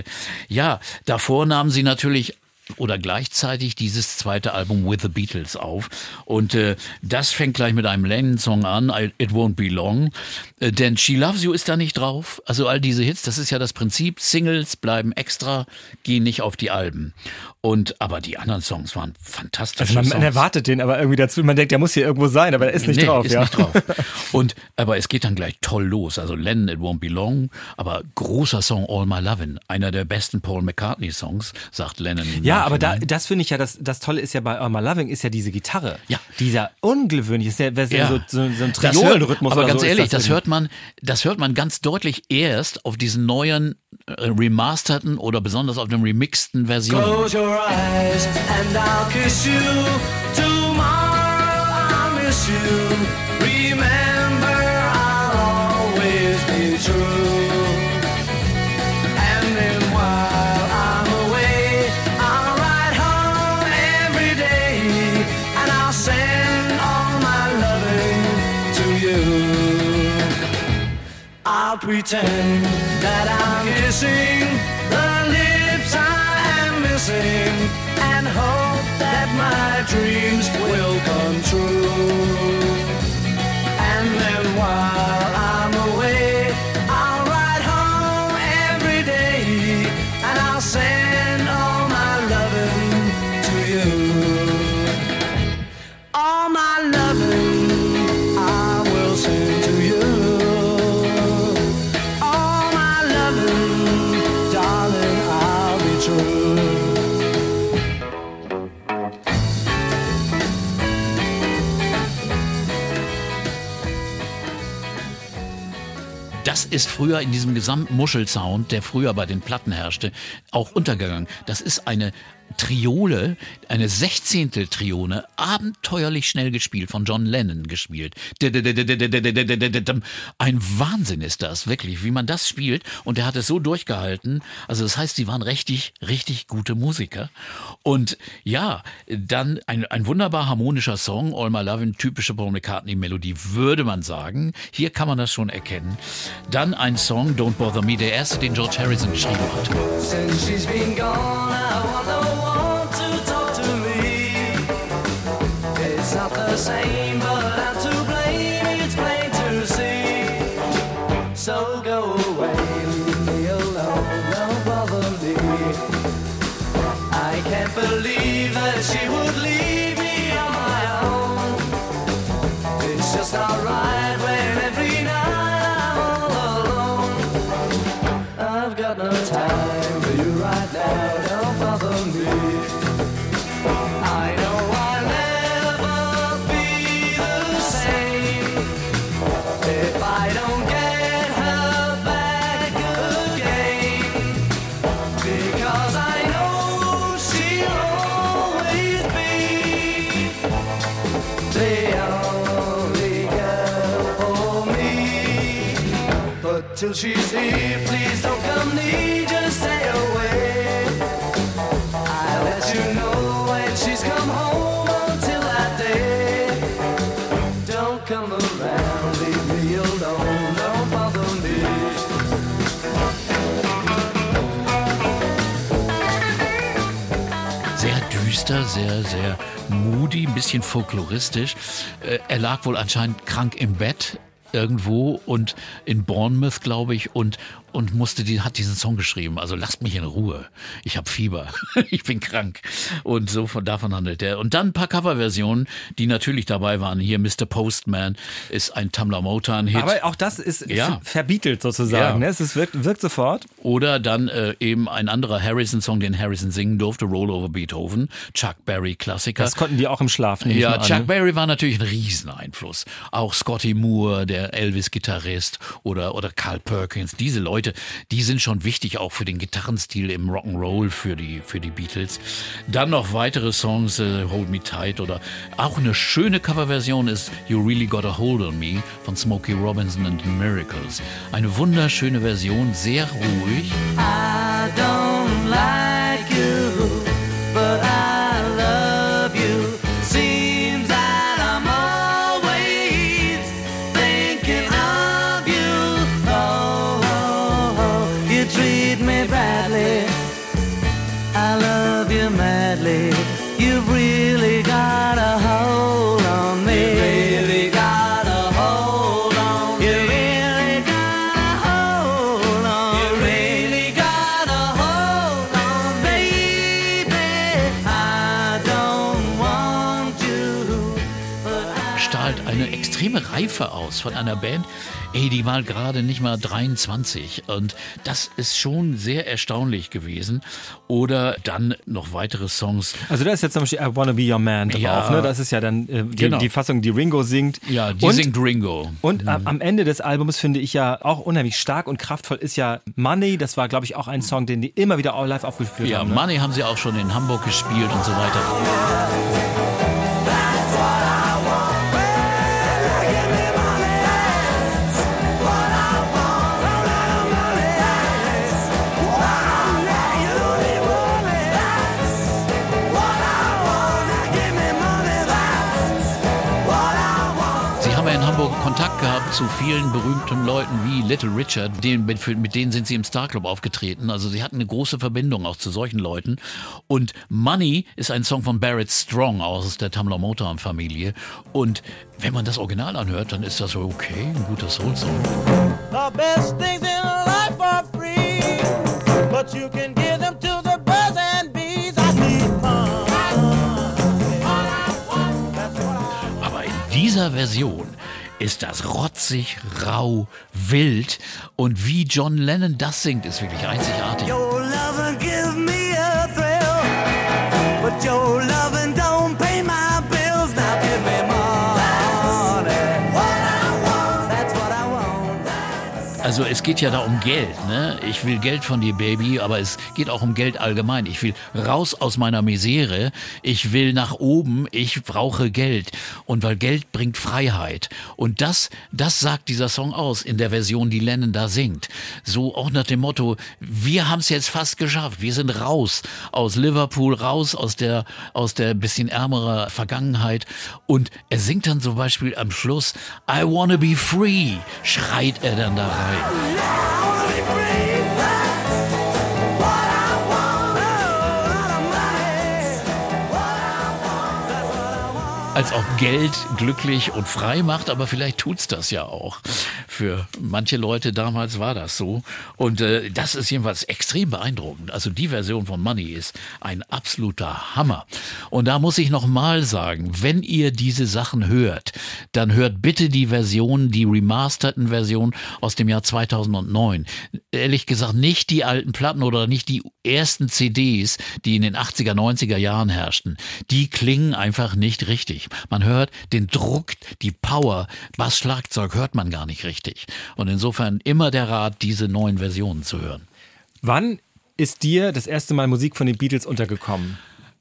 Speaker 3: davor nahmen sie natürlich oder gleichzeitig dieses zweite Album With the Beatles auf. Und das fängt gleich mit einem Lennon-Song an, It Won't Be Long. Denn She Loves You ist da nicht drauf. Also all diese Hits, das ist ja das Prinzip. Singles bleiben extra, gehen nicht auf die Alben. Aber die anderen Songs waren fantastisch.
Speaker 2: Also man erwartet den aber irgendwie dazu. Man denkt, der muss hier irgendwo sein, aber er ist nicht drauf.
Speaker 3: Ist nicht drauf. Aber es geht dann gleich toll los. Also Lennon, It Won't Be Long, aber großer Song All My Lovin'. Einer der besten Paul McCartney-Songs, sagt Lennon.
Speaker 2: Ja, aber das finde ich ja, das Tolle ist ja bei All My Lovin' ist ja diese Gitarre. Ja. Dieser ungewöhnlich ist ja so ein Triolenrhythmus.
Speaker 3: Aber ganz
Speaker 2: so
Speaker 3: ehrlich, das hört man ganz deutlich erst auf diesen neuen remasterten oder besonders auf den remixten Versionen.
Speaker 4: close your eyes and I'll kiss you. Tomorrow I'll miss you. Remember, I'll always be true. And then while I'm away, I'll ride home every day, and I'll send all my loving to you. I'll pretend that I'm kissing the lips I am missing, and hope that my dreams will come true. And then while I'm away, I'll ride home every day, and I'll send all my loving to you. All my loving I will send to you. All my loving, darling, I'll be true.
Speaker 3: Das ist früher in diesem gesamten Muschelsound, der früher bei den Platten herrschte, auch untergegangen. Das ist eine Triole, eine 16. Trione, abenteuerlich schnell gespielt, von John Lennon gespielt. Ein Wahnsinn ist das, wirklich, wie man das spielt. Und er hat es so durchgehalten. Also das heißt, sie waren richtig, richtig gute Musiker. Und ja, dann ein wunderbar harmonischer Song, All My Lovin', typische Paul McCartney-Melodie, würde man sagen. Hier kann man das schon erkennen. Dann ein Song, Don't Bother Me, der erste, den George Harrison geschrieben hat.
Speaker 4: Since she's been gone, I want no one to talk to me. It's not the same, but I'm to blame, it's plain to see. So go away, leave me alone, don't bother me. I can't believe that she would leave me on my own. It's just not right when every night I'm all alone. I've got no time for you right now, don't bother me. I know I'll never be the same if I don't get her back again, because I know she'll always be the only girl for me. But till she's here, please don't come near, just stay away. I'll let you know when she's come home. Until that day, don't come around, leave me alone, don't bother me.
Speaker 3: Sehr düster, sehr, sehr moody, ein bisschen folkloristisch. Er lag wohl anscheinend krank im Bett irgendwo und in Bournemouth, glaube ich, und hat diesen Song geschrieben. Also lasst mich in Ruhe. Ich habe Fieber. Ich bin krank. Und so davon handelt er. Und dann ein paar Coverversionen, die natürlich dabei waren. Hier Mr. Postman ist ein Tumblr Motown-Hit.
Speaker 2: Aber auch das ist verbietelt sozusagen.
Speaker 3: Ja.
Speaker 2: Ne? Es wirkt sofort.
Speaker 3: Oder dann eben ein anderer Harrison-Song, den Harrison singen durfte, Roll Over Beethoven, Chuck Berry-Klassiker.
Speaker 2: Das konnten die auch im Schlaf nehmen.
Speaker 3: Ja, Chuck Berry war natürlich ein Rieseneinfluss. Auch Scotty Moore, der Elvis-Gitarrist oder Carl Perkins, diese Leute, die sind schon wichtig auch für den Gitarrenstil im Rock'n'Roll für die Beatles. Dann noch weitere Songs, Hold Me Tight, oder auch eine schöne Coverversion ist You Really Got a Hold on Me von Smokey Robinson and the Miracles. Eine wunderschöne Version, sehr ruhig.
Speaker 4: I don't like you, but I love you. Seems that I'm always thinking of you. Oh, oh, oh, you treat me badly. I love you madly. You've really got a hold on me. You really got a hold on me. You really got a hold on me. You really got a hold on me. Baby, I don't want you, but I
Speaker 3: Strahlt eine extreme Reife aus von einer Band. Die war gerade nicht mal 23 und das ist schon sehr erstaunlich gewesen. Oder dann noch weitere Songs.
Speaker 2: Also da ist jetzt zum Beispiel I Wanna Be Your Man drauf.
Speaker 3: Ja.
Speaker 2: Ne? Das ist ja dann die Fassung, die Ringo singt.
Speaker 3: Ja, die singt Ringo.
Speaker 2: Und am Ende des Albums finde ich ja auch unheimlich stark und kraftvoll ist ja Money. Das war, glaube ich, auch ein Song, den die immer wieder live aufgespielt
Speaker 3: Ja,
Speaker 2: haben. Ne?
Speaker 3: Money haben sie auch schon in Hamburg gespielt und so weiter. Sie haben ja in Hamburg Kontakt gehabt zu vielen berühmten Leuten wie Little Richard, mit denen sind sie im Starclub aufgetreten. Also sie hatten eine große Verbindung auch zu solchen Leuten. Und Money ist ein Song von Barrett Strong aus der Tumblr Motown-Familie. Und wenn man das Original anhört, dann ist das so okay, ein guter Soul-Song.
Speaker 7: The best things in life are free, but you can give them to the birds and bees. I need fun.
Speaker 3: Aber in dieser Version ist das rotzig, rau, wild. Und wie John Lennon das singt, ist wirklich einzigartig.
Speaker 4: Your lovin' give me a thrill, but your lovin' don't pay my bills. Now give me money. What I want, that's what I want.
Speaker 3: Also Also es geht ja da um Geld, ne? Ich will Geld von dir, Baby, aber es geht auch um Geld allgemein. Ich will raus aus meiner Misere, ich will nach oben, ich brauche Geld. Und weil Geld bringt Freiheit. Und das sagt dieser Song aus in der Version, die Lennon da singt. So auch nach dem Motto, wir haben es jetzt fast geschafft. Wir sind raus aus Liverpool, raus aus der bisschen ärmerer Vergangenheit. Und er singt dann zum Beispiel am Schluss, I wanna be free, schreit er dann da rein. Als ob Geld glücklich und frei macht, aber vielleicht tut's das ja auch. Für manche Leute damals war das so. Und das ist jedenfalls extrem beeindruckend. Also die Version von Money ist ein absoluter Hammer. Und da muss ich noch mal sagen, wenn ihr diese Sachen hört, dann hört bitte die remasterten Version aus dem Jahr 2009. Ehrlich gesagt nicht die alten Platten oder nicht die ersten CDs, die in den 80er, 90er Jahren herrschten. Die klingen einfach nicht richtig. Man hört den Druck, die Power, Bass, Schlagzeug hört man gar nicht richtig. Und insofern immer der Rat, diese neuen Versionen zu hören.
Speaker 2: Wann ist dir das erste Mal Musik von den Beatles untergekommen?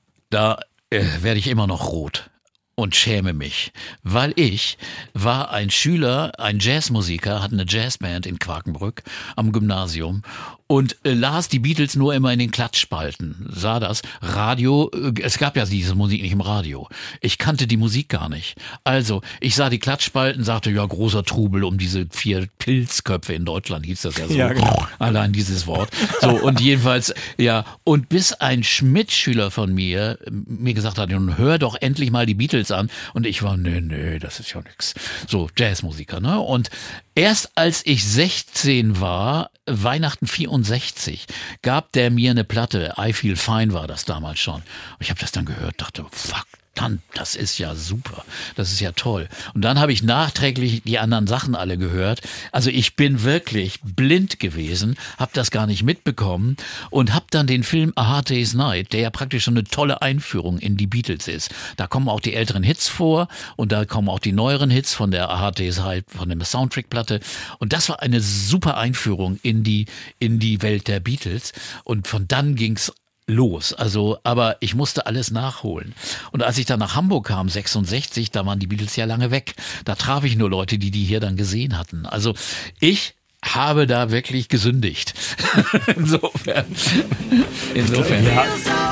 Speaker 3: Da werde ich immer noch rot und schäme mich, weil ich war ein Schüler, ein Jazzmusiker, hatte eine Jazzband in Quakenbrück am Gymnasium und las die Beatles nur immer in den Klatschspalten, sah das. Radio, es gab ja diese Musik nicht im Radio. Ich kannte die Musik gar nicht. Also, ich sah die Klatschspalten, sagte, ja, großer Trubel um diese 4 Pilzköpfe, in Deutschland hieß das ja so. Ja, genau. Allein dieses Wort. So, und jedenfalls, ja, und bis ein Mitschüler von mir gesagt hat, nun hör doch endlich mal die Beatles an. Und ich war, nee, das ist ja nix. So, Jazzmusiker, ne? Und erst als ich 16 war, Weihnachten 64, gab der mir eine Platte, I Feel Fine war das damals schon. Ich habe das dann gehört, dachte, fuck, das ist ja super, das ist ja toll. Und dann habe ich nachträglich die anderen Sachen alle gehört. Also ich bin wirklich blind gewesen, habe das gar nicht mitbekommen und habe dann den Film A Hard Day's Night, der ja praktisch schon eine tolle Einführung in die Beatles ist. Da kommen auch die älteren Hits vor und da kommen auch die neueren Hits von der A Hard Day's Night, von der Soundtrack-Platte. Und das war eine super Einführung in die Welt der Beatles. Und von dann ging's los. Also, aber ich musste alles nachholen. Und als ich dann nach Hamburg kam, 66, da waren die Beatles ja lange weg. Da traf ich nur Leute, die hier dann gesehen hatten. Also ich habe da wirklich gesündigt. Insofern. Ja.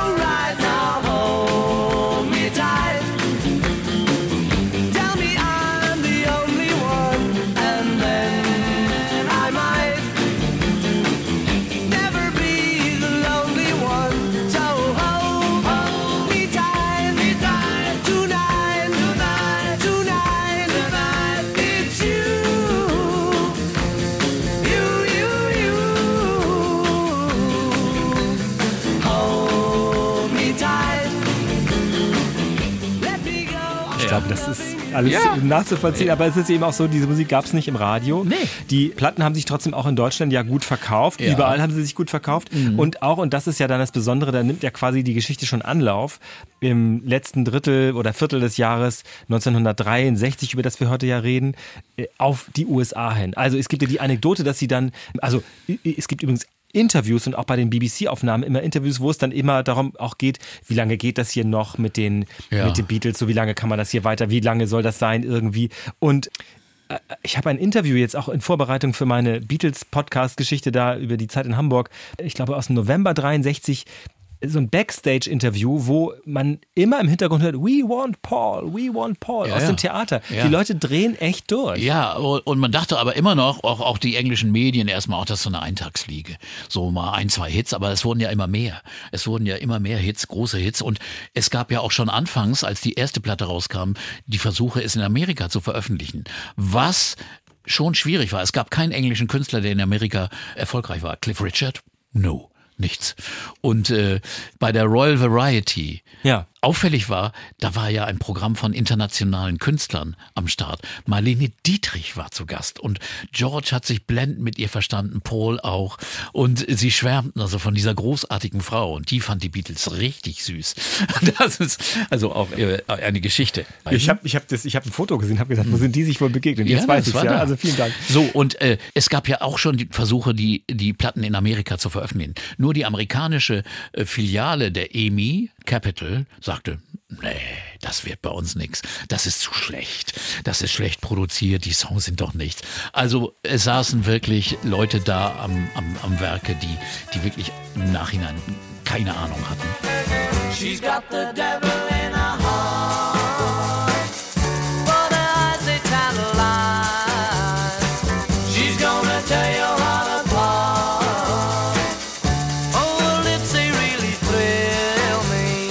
Speaker 3: Ich glaube, das ist alles nachzuvollziehen, aber es ist eben auch so, diese Musik gab es nicht im Radio. Nee. Die Platten haben sich trotzdem auch in Deutschland ja gut verkauft. Ja. Überall haben sie sich gut verkauft. Mhm. Und das ist ja dann das Besondere, da nimmt ja quasi die Geschichte schon Anlauf. Im letzten Drittel oder Viertel des Jahres 1963, über das wir heute ja reden, auf die USA hin. Also es gibt ja die Anekdote, dass sie dann, also es gibt übrigens Interviews und auch bei den BBC-Aufnahmen immer Interviews, wo es dann immer darum auch geht, wie lange geht das hier noch mit den Beatles, so wie lange kann man das hier weiter, wie lange soll das sein irgendwie. Und ich habe ein Interview jetzt auch in Vorbereitung für meine Beatles-Podcast-Geschichte da über die Zeit in Hamburg, ich glaube aus dem November 63, so ein Backstage-Interview, wo man immer im Hintergrund hört, we want Paul aus dem Theater. Ja. Die Leute drehen echt durch. Ja, und man dachte aber immer noch, auch die englischen Medien erstmal, auch das ist so eine Eintagsfliege. So mal 1, 2 Hits, aber es wurden ja immer mehr. Es wurden ja immer mehr Hits, große Hits. Und es gab ja auch schon anfangs, als die erste Platte rauskam, die Versuche, es in Amerika zu veröffentlichen. Was schon schwierig war. Es gab keinen englischen Künstler, der in Amerika erfolgreich war. Cliff Richard? No. Nichts. Und bei der Royal Variety auffällig war, da war ja ein Programm von internationalen Künstlern am Start. Marlene Dietrich war zu Gast und George hat sich blendend mit ihr verstanden, Paul auch. Und sie schwärmten also von dieser großartigen Frau und die fand die Beatles richtig süß. Das ist also auch eine Geschichte.
Speaker 2: Ich hab ein Foto gesehen, habe gesagt, wo sind die sich wohl begegnet? Jetzt weiß ich es ja. Also vielen Dank.
Speaker 3: So, und es gab ja auch schon die Versuche, die Platten in Amerika zu veröffentlichen. Nur die amerikanische Filiale der EMI, Capitol, sagte, nee, das wird bei uns nichts. Das ist zu schlecht. Das ist schlecht produziert. Die Songs sind doch nichts. Also es saßen wirklich Leute da am Werke, die wirklich im Nachhinein keine Ahnung hatten.
Speaker 4: She's got the devil in her heart, but her eyes they tantalize. She's gonna tear your heart apart. Oh, her lips they really thrill me.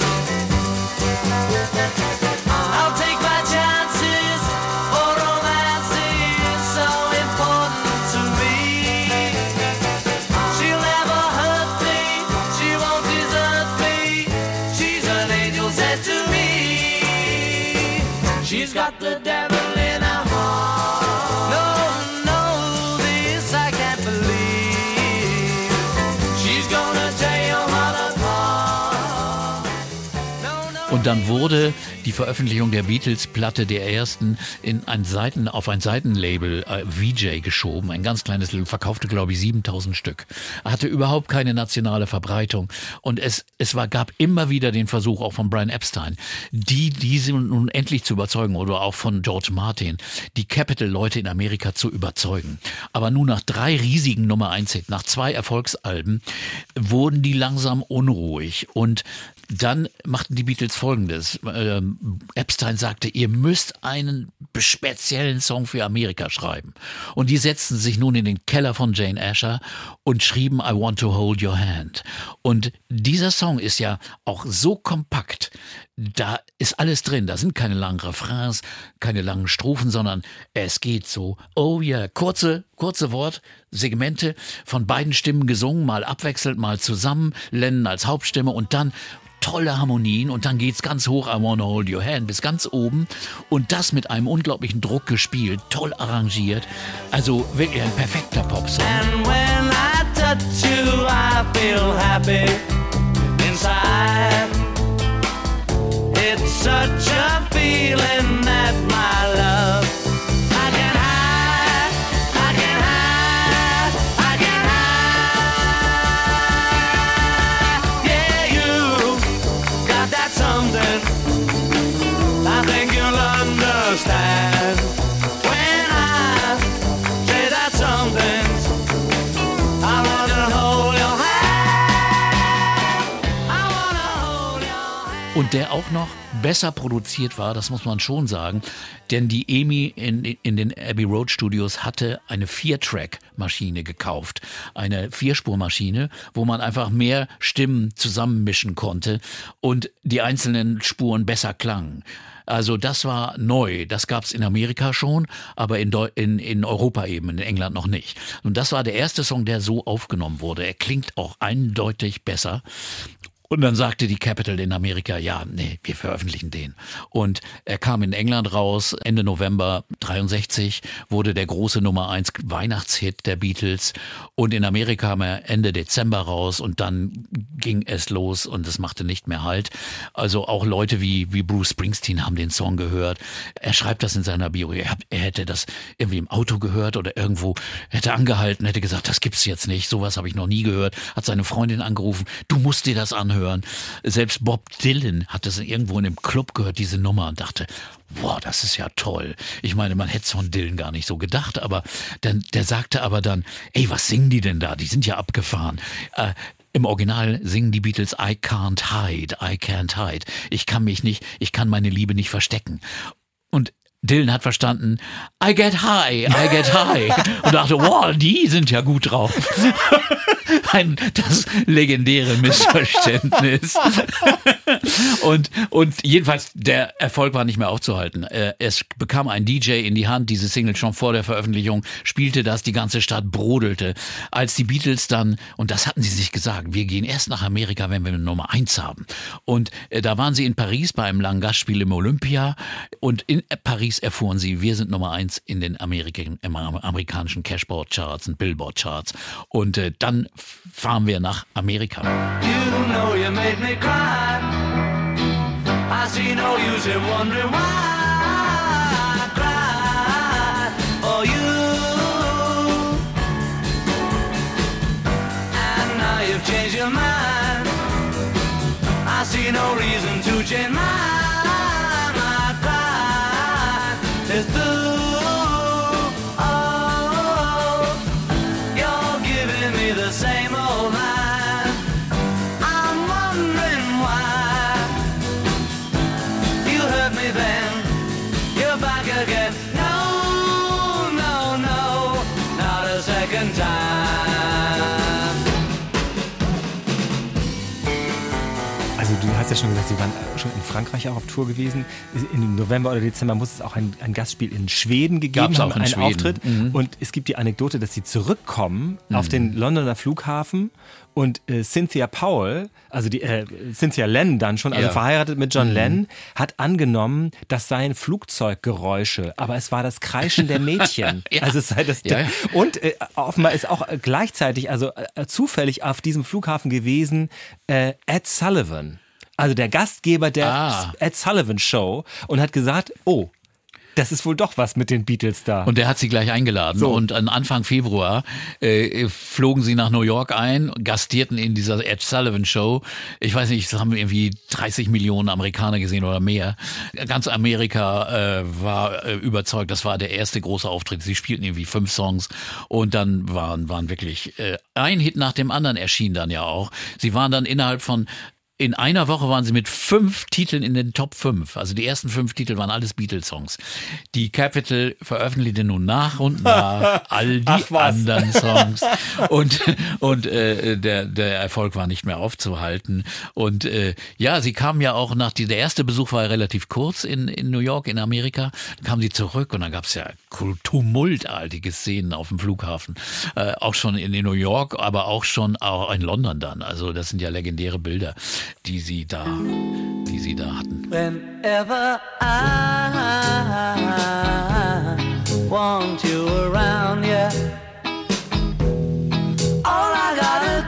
Speaker 4: I'll take my chances, for romance is so important to me. She'll never hurt me, she won't desert me. She's an angel sent to me. She's got the devil in her heart. No, this I can't believe. She's gonna tear your heart apart. No.
Speaker 3: Und dann wurde die Veröffentlichung der Beatles-Platte der ersten auf ein Seitenlabel VJ geschoben. Ein ganz kleines Label, verkaufte glaube ich 7000 Stück. Hatte überhaupt keine nationale Verbreitung. Und es gab immer wieder den Versuch, auch von Brian Epstein, diese nun endlich zu überzeugen, oder auch von George Martin, die Capitol-Leute in Amerika zu überzeugen. Aber nun nach 3 riesigen Nummer-1-Hits, nach 2 Erfolgsalben, wurden die langsam unruhig. Und dann machten die Beatles Folgendes. Epstein sagte, ihr müsst einen speziellen Song für Amerika schreiben. Und die setzten sich nun in den Keller von Jane Asher und schrieben I Want to Hold Your Hand. Und dieser Song ist ja auch so kompakt. Da ist alles drin. Da sind keine langen Refrains, keine langen Strophen, sondern es geht so, oh yeah, kurze Wortsegmente von beiden Stimmen gesungen, mal abwechselnd, mal zusammen, Lennon als Hauptstimme und dann tolle Harmonien und dann geht's ganz hoch, I Wanna Hold Your Hand, bis ganz oben und das mit einem unglaublichen Druck gespielt, toll arrangiert, also wirklich ein perfekter Popsong.
Speaker 4: And when I touch you, I feel happy inside. It's such a feeling that my love I can hide, I can hide, I can hide. Yeah, you got that something I think you'll understand when I say that something's I wanna hold your hand. I wanna hold your hand.
Speaker 3: Und der auch noch besser produziert war, das muss man schon sagen, denn die EMI in den Abbey Road Studios hatte eine 4-Track-Maschine gekauft, eine 4-Spur-Maschine, wo man einfach mehr Stimmen zusammenmischen konnte und die einzelnen Spuren besser klangen. Also das war neu, das gab's in Amerika schon, aber in Europa eben, in England noch nicht. Und das war der erste Song, der so aufgenommen wurde. Er klingt auch eindeutig besser. Und dann sagte die Capitol in Amerika, ja, nee, wir veröffentlichen den. Und er kam in England raus, Ende November 63, wurde der große Nummer 1 Weihnachtshit der Beatles. Und in Amerika kam er Ende Dezember raus und dann ging es los und es machte nicht mehr Halt. Also auch Leute wie Bruce Springsteen haben den Song gehört. Er schreibt das in seiner Bio. Er hätte das irgendwie im Auto gehört oder irgendwo, hätte angehalten, hätte gesagt, das gibt's jetzt nicht, sowas habe ich noch nie gehört. Hat seine Freundin angerufen, du musst dir das anhören. Selbst Bob Dylan hat das irgendwo in einem Club gehört, diese Nummer, und dachte, boah, das ist ja toll. Ich meine, man hätte es von Dylan gar nicht so gedacht, aber der sagte aber dann, ey, was singen die denn da? Die sind ja abgefahren. Im Original singen die Beatles I can't hide, I can't hide. Ich kann meine Liebe nicht verstecken. Und Dylan hat verstanden, I get high. Und dachte, wow, die sind ja gut drauf. Das legendäre Missverständnis. Und jedenfalls, der Erfolg war nicht mehr aufzuhalten. Es bekam ein DJ in die Hand, diese Single schon vor der Veröffentlichung, spielte das, die ganze Stadt brodelte. Als die Beatles dann, und das hatten sie sich gesagt, wir gehen erst nach Amerika, wenn wir eine Nummer 1 haben. Und da waren sie in Paris bei einem langen Gastspiel im Olympia und in Paris erfuhren sie, wir sind Nummer 1 in den amerikanischen Cashboard-Charts und Billboard-Charts. Und dann fahren wir nach Amerika.
Speaker 4: You know you made me cry. I see no use in wondering why I cried for you. And now you've changed your mind. I see no reason to change mine. I cried. It's through. Oh, you're giving me the same old line. I'm wondering why you hurt me then. You're back again. No, no, no, not a second time.
Speaker 2: Also du hast ja schon gesagt, Sie waren schon in Frankreich auch auf Tour gewesen. Im November oder Dezember muss es auch ein Gastspiel in Schweden gegeben
Speaker 3: Gab's
Speaker 2: haben,
Speaker 3: auch in
Speaker 2: einen
Speaker 3: Schweden.
Speaker 2: Auftritt. Und es gibt die Anekdote, dass Sie zurückkommen auf den Londoner Flughafen und Cynthia Powell, also die Cynthia Lennon dann schon, also
Speaker 3: Ja.
Speaker 2: verheiratet mit John Lennon, hat angenommen, das seien Flugzeuggeräusche, aber es war das Kreischen der Mädchen.
Speaker 3: Ja.
Speaker 2: Also es sei das.
Speaker 3: Ja, ja.
Speaker 2: Und offenbar ist auch gleichzeitig, also zufällig auf diesem Flughafen gewesen, Ed Sullivan. Also der Gastgeber der Ed Sullivan Show und hat gesagt, oh, das ist wohl doch was mit den Beatles da.
Speaker 3: Und der hat sie gleich eingeladen.
Speaker 2: So.
Speaker 3: Und Anfang Februar flogen sie nach New York ein, gastierten in dieser Ed Sullivan Show. Ich weiß nicht, das haben irgendwie 30 Millionen Amerikaner gesehen oder mehr. Ganz Amerika war überzeugt, das war der erste große Auftritt. Sie spielten irgendwie 5 Songs und dann waren wirklich ein Hit nach dem anderen erschien dann ja auch. Sie waren dann in einer Woche waren sie mit 5 Titeln in den Top 5. Also die ersten 5 Titel waren alles Beatles-Songs. Die Capitol veröffentlichte nun nach und nach all die anderen Songs. Und der Erfolg war nicht mehr aufzuhalten. Und ja, sie kamen ja auch der erste Besuch war relativ kurz in New York, in Amerika. Dann kamen sie zurück und dann gab es ja tumultartige Szenen auf dem Flughafen. Auch schon in New York, aber auch in London dann. Also das sind ja legendäre Bilder, die sie da hatten.
Speaker 4: Whenever I want you around, yeah, all I gotta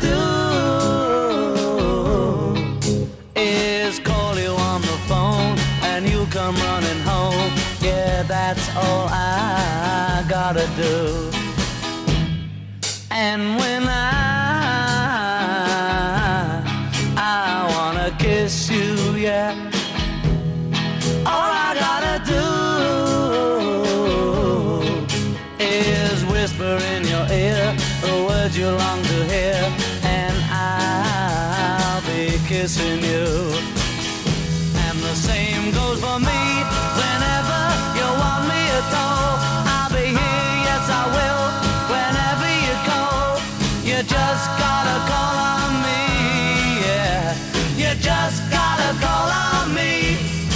Speaker 4: do is call you on the phone and you come running home. Yeah, that's all I gotta do. And when I wanna kiss you, yeah, all I gotta do is whisper in your ear the words you long to hear, and I'll be kissing you. And the same goes for me. Whenever you want me at all, I'll be here, yes I will. Whenever you call, you just gotta call on me, yeah. You just gotta call on me.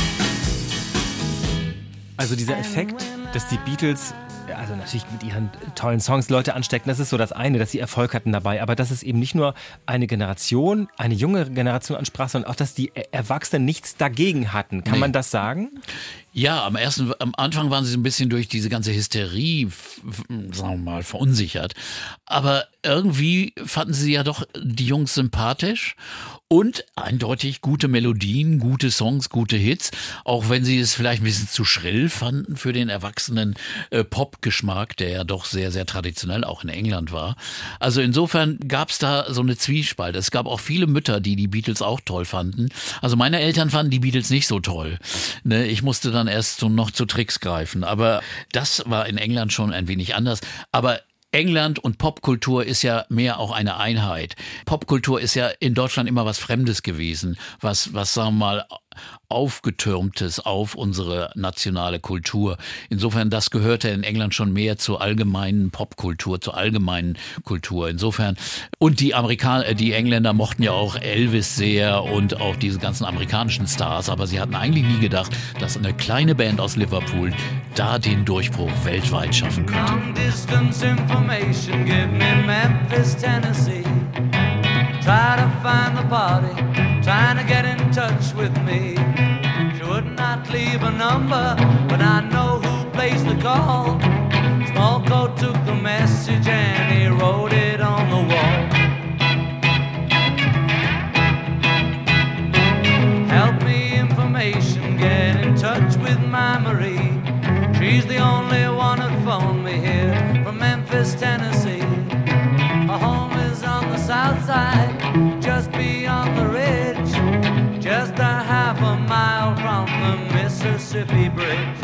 Speaker 2: Also dieser Effekt, dass die Beatles, also natürlich mit ihren tollen Songs Leute anstecken, das ist so das eine, dass sie Erfolg hatten dabei, aber dass es eben nicht nur eine Generation, eine junge Generation ansprach, sondern auch, dass die Erwachsenen nichts dagegen hatten. Kann man das sagen?
Speaker 3: Ja, am Anfang waren sie ein bisschen durch diese ganze Hysterie, sagen wir mal, verunsichert. Aber irgendwie fanden sie ja doch die Jungs sympathisch und eindeutig gute Melodien, gute Songs, gute Hits. Auch wenn sie es vielleicht ein bisschen zu schrill fanden für den erwachsenen Pop-Geschmack, der ja doch sehr, sehr traditionell auch in England war. Also insofern gab es da so eine Zwiespalt. Es gab auch viele Mütter, die Beatles auch toll fanden. Also meine Eltern fanden die Beatles nicht so toll. Ne, ich musste dann erst noch zu Tricks greifen. Aber das war in England schon ein wenig anders. Aber England und Popkultur ist ja mehr auch eine Einheit. Popkultur ist ja in Deutschland immer was Fremdes gewesen, was sagen wir mal Aufgetürmtes auf unsere nationale Kultur. Insofern, das gehörte in England schon mehr zur allgemeinen Popkultur, zur allgemeinen Kultur. Insofern, und die Engländer mochten ja auch Elvis sehr und auch diese ganzen amerikanischen Stars, aber sie hatten eigentlich nie gedacht, dass eine kleine Band aus Liverpool da den Durchbruch weltweit schaffen könnte.
Speaker 4: Long distance information, give me Memphis, Tennessee. Try to find the party, trying to get in touch with me. She would not leave a number, but I know who placed the call. Smallcoat took the message and he wrote it on the wall. Help me information, get in touch with my Marie. She's the only one who phoned me here from Memphis, Tennessee. Her home is on the south side, just beyond the ridge, just a half a mile from the Mississippi Bridge.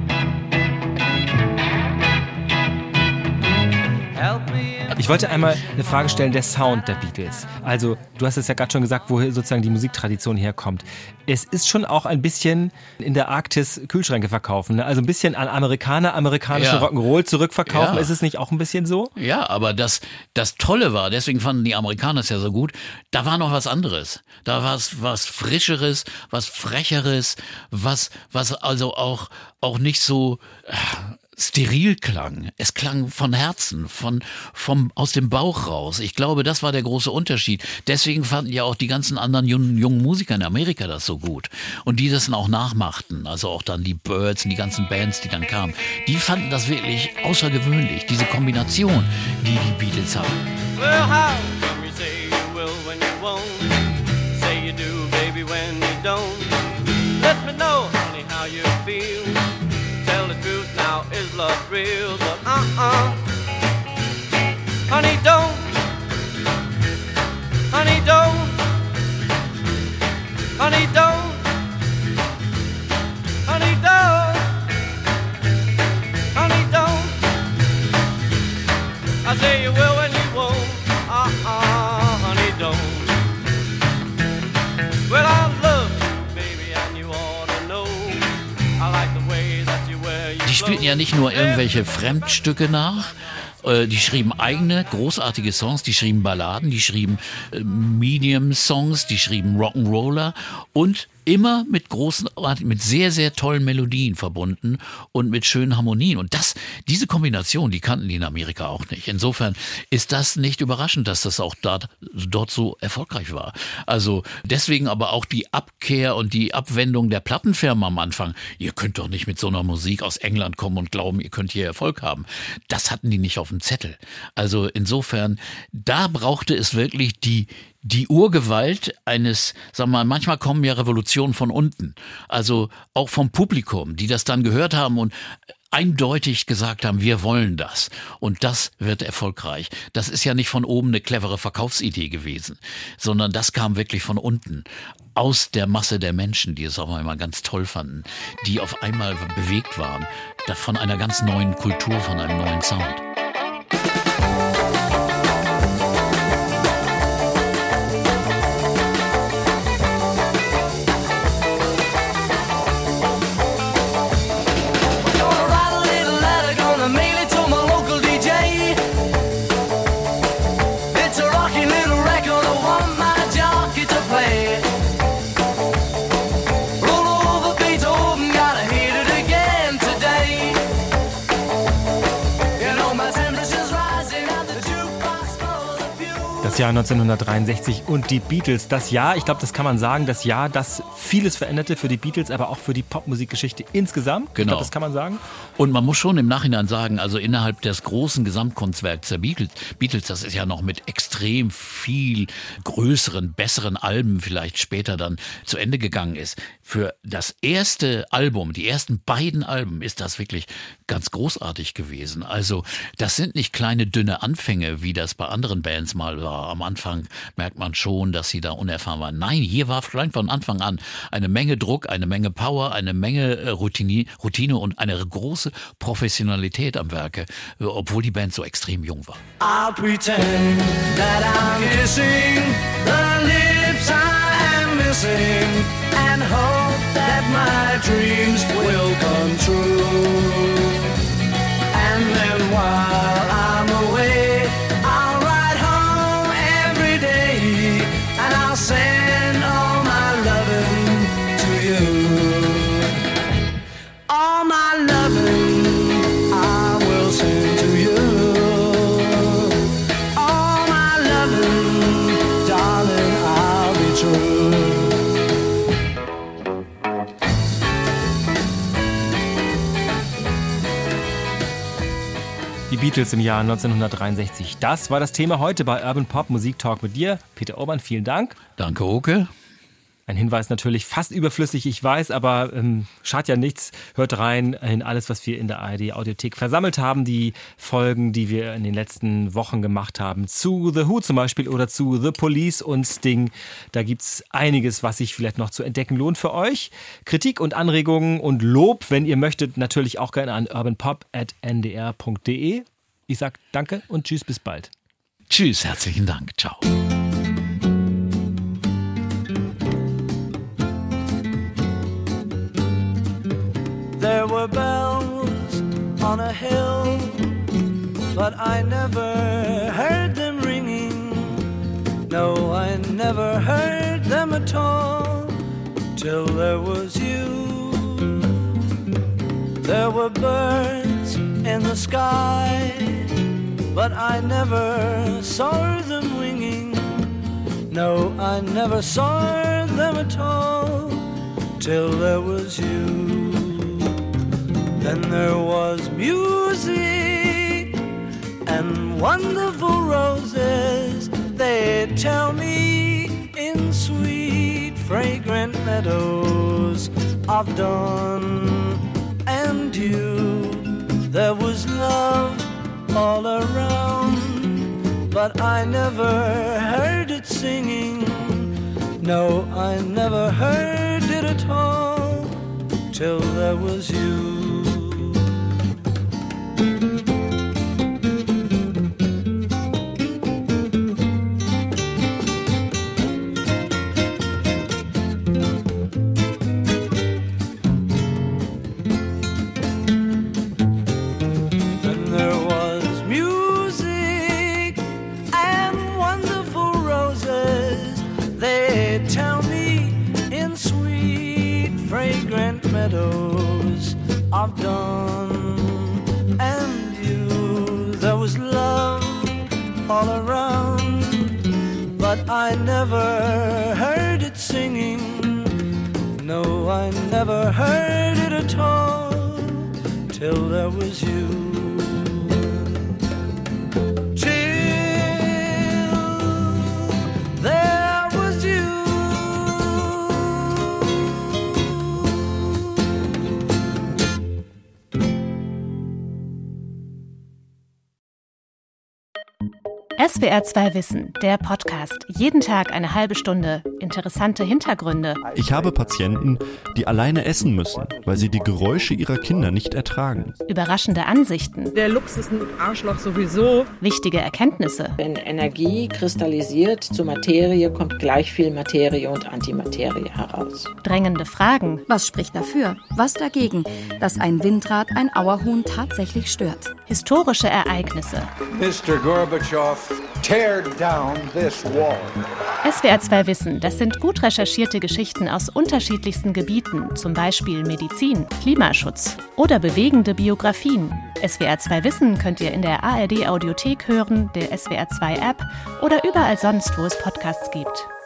Speaker 4: Help me.
Speaker 2: Ich wollte einmal eine Frage stellen, der Sound der Beatles. Also, du hast es ja gerade schon gesagt, woher sozusagen die Musiktradition herkommt. Es ist schon auch ein bisschen in der Arktis Kühlschränke verkaufen, ne? Also ein bisschen an amerikanischen Rock'n'Roll zurückverkaufen.
Speaker 3: Ja.
Speaker 2: Ist es nicht auch ein bisschen so?
Speaker 3: Ja, aber das Tolle war, deswegen fanden die Amerikaner es ja so gut, da war noch was anderes. Da war was Frischeres, was Frecheres, was also auch nicht so steril klang. Es klang von Herzen, aus dem Bauch raus. Ich glaube, das war der große Unterschied. Deswegen fanden ja auch die ganzen anderen jungen Musiker in Amerika das so gut. Und die das dann auch nachmachten. Also auch dann die Byrds und die ganzen Bands, die dann kamen. Die fanden das wirklich außergewöhnlich. Diese Kombination, die Beatles hatten.
Speaker 4: Well, how come you say you will when you won't? Say you do, baby, when you don't. Let me know, honey, how you feel. Tell the truth now, is love real? But honey, don't. Honey, don't. Honey, don't. Honey, don't. Honey, don't. I say you will when you won't. Honey, don't. Well, I love you, baby, and you ought to know. I like the way that you wear your
Speaker 3: Die spielten ja nicht nur irgendwelche Fremdstücke nach, die schrieben eigene, großartige Songs, die schrieben Balladen, die schrieben Medium-Songs, die schrieben Rock'n'Roller und immer mit mit sehr, sehr tollen Melodien verbunden und mit schönen Harmonien. Und diese Kombination, die kannten die in Amerika auch nicht. Insofern ist das nicht überraschend, dass das auch dort so erfolgreich war. Also deswegen aber auch die Abkehr und die Abwendung der Plattenfirmen am Anfang. Ihr könnt doch nicht mit so einer Musik aus England kommen und glauben, ihr könnt hier Erfolg haben. Das hatten die nicht auf dem Zettel. Also insofern, da brauchte es wirklich die Urgewalt eines, sagen wir mal, manchmal kommen ja Revolutionen von unten, also auch vom Publikum, die das dann gehört haben und eindeutig gesagt haben, wir wollen das und das wird erfolgreich. Das ist ja nicht von oben eine clevere Verkaufsidee gewesen, sondern das kam wirklich von unten, aus der Masse der Menschen, die es auch einmal ganz toll fanden, die auf einmal bewegt waren, von einer ganz neuen Kultur, von einem neuen Sound.
Speaker 2: Das Jahr 1963 und die Beatles. Das Jahr, ich glaube, das kann man sagen, das Jahr, das vieles veränderte für die Beatles, aber auch für die Popmusikgeschichte insgesamt.
Speaker 3: Genau.
Speaker 2: Ich glaube, das kann man sagen.
Speaker 3: Und man muss schon im Nachhinein sagen, also innerhalb des großen Gesamtkunstwerks der Beatles, das ist ja noch mit extrem viel größeren, besseren Alben vielleicht später dann zu Ende gegangen ist. Für das erste Album, die ersten beiden Alben, ist das wirklich ganz großartig gewesen. Also das sind nicht kleine, dünne Anfänge, wie das bei anderen Bands mal war. Am Anfang merkt man schon, dass sie da unerfahren waren. Nein, hier war vielleicht von Anfang an eine Menge Druck, eine Menge Power, eine Menge Routine und eine große Professionalität am Werke, obwohl die Band so extrem jung war.
Speaker 4: I'll pretend that I'm kissing the lips I am missing and hold
Speaker 7: that my dreams will come true. And then while I'm away, I'll ride home every day, and I'll send all my loving to you. All my loving I will send to you. All my loving, darling, I'll be true.
Speaker 2: Die Beatles im Jahr 1963. Das war das Thema heute bei Urban Pop Musik Talk mit dir, Peter Urban. Vielen Dank.
Speaker 3: Danke, Oke.
Speaker 2: Ein Hinweis natürlich fast überflüssig, ich weiß, aber schadet ja nichts. Hört rein in alles, was wir in der ARD-Audiothek versammelt haben. Die Folgen, die wir in den letzten Wochen gemacht haben. Zu The Who zum Beispiel oder zu The Police und Sting. Da gibt's einiges, was sich vielleicht noch zu entdecken lohnt für euch. Kritik und Anregungen und Lob, wenn ihr möchtet, natürlich auch gerne an urbanpop@ndr.de. Ich sag danke und tschüss, bis bald.
Speaker 3: Tschüss, herzlichen Dank. Ciao.
Speaker 7: There were bells on a hill, but I never heard them ringing. No, I never heard them at all, till there was you. There were birds in the sky, but I never saw them winging. No, I never saw them at all, till there was you. Then there was music and wonderful roses, they tell me, in sweet fragrant meadows of dawn and dew. There was love all around, but I never heard it singing. No, I never heard it at all, till there was you. Meadows of dawn and you. There was love all around, but I never heard it singing. No, I never heard it at all, till there was you.
Speaker 8: SWR 2 Wissen, der Podcast. Jeden Tag eine halbe Stunde. Interessante Hintergründe.
Speaker 9: Ich habe Patienten, die alleine essen müssen, weil sie die Geräusche ihrer Kinder nicht ertragen.
Speaker 8: Überraschende Ansichten.
Speaker 10: Der Luchs ist ein Arschloch sowieso.
Speaker 8: Wichtige Erkenntnisse.
Speaker 11: Wenn Energie kristallisiert zu Materie, kommt gleich viel Materie und Antimaterie heraus.
Speaker 8: Drängende Fragen.
Speaker 12: Was spricht dafür? Was dagegen, dass ein Windrad ein Auerhuhn tatsächlich stört?
Speaker 8: Historische Ereignisse.
Speaker 13: Mr. Gorbatschow, tear down this wall.
Speaker 8: SWR 2 Wissen, das sind gut recherchierte Geschichten aus unterschiedlichsten Gebieten, zum Beispiel Medizin, Klimaschutz oder bewegende Biografien. SWR 2 Wissen könnt ihr in der ARD Audiothek hören, der SWR 2 App oder überall sonst, wo es Podcasts gibt.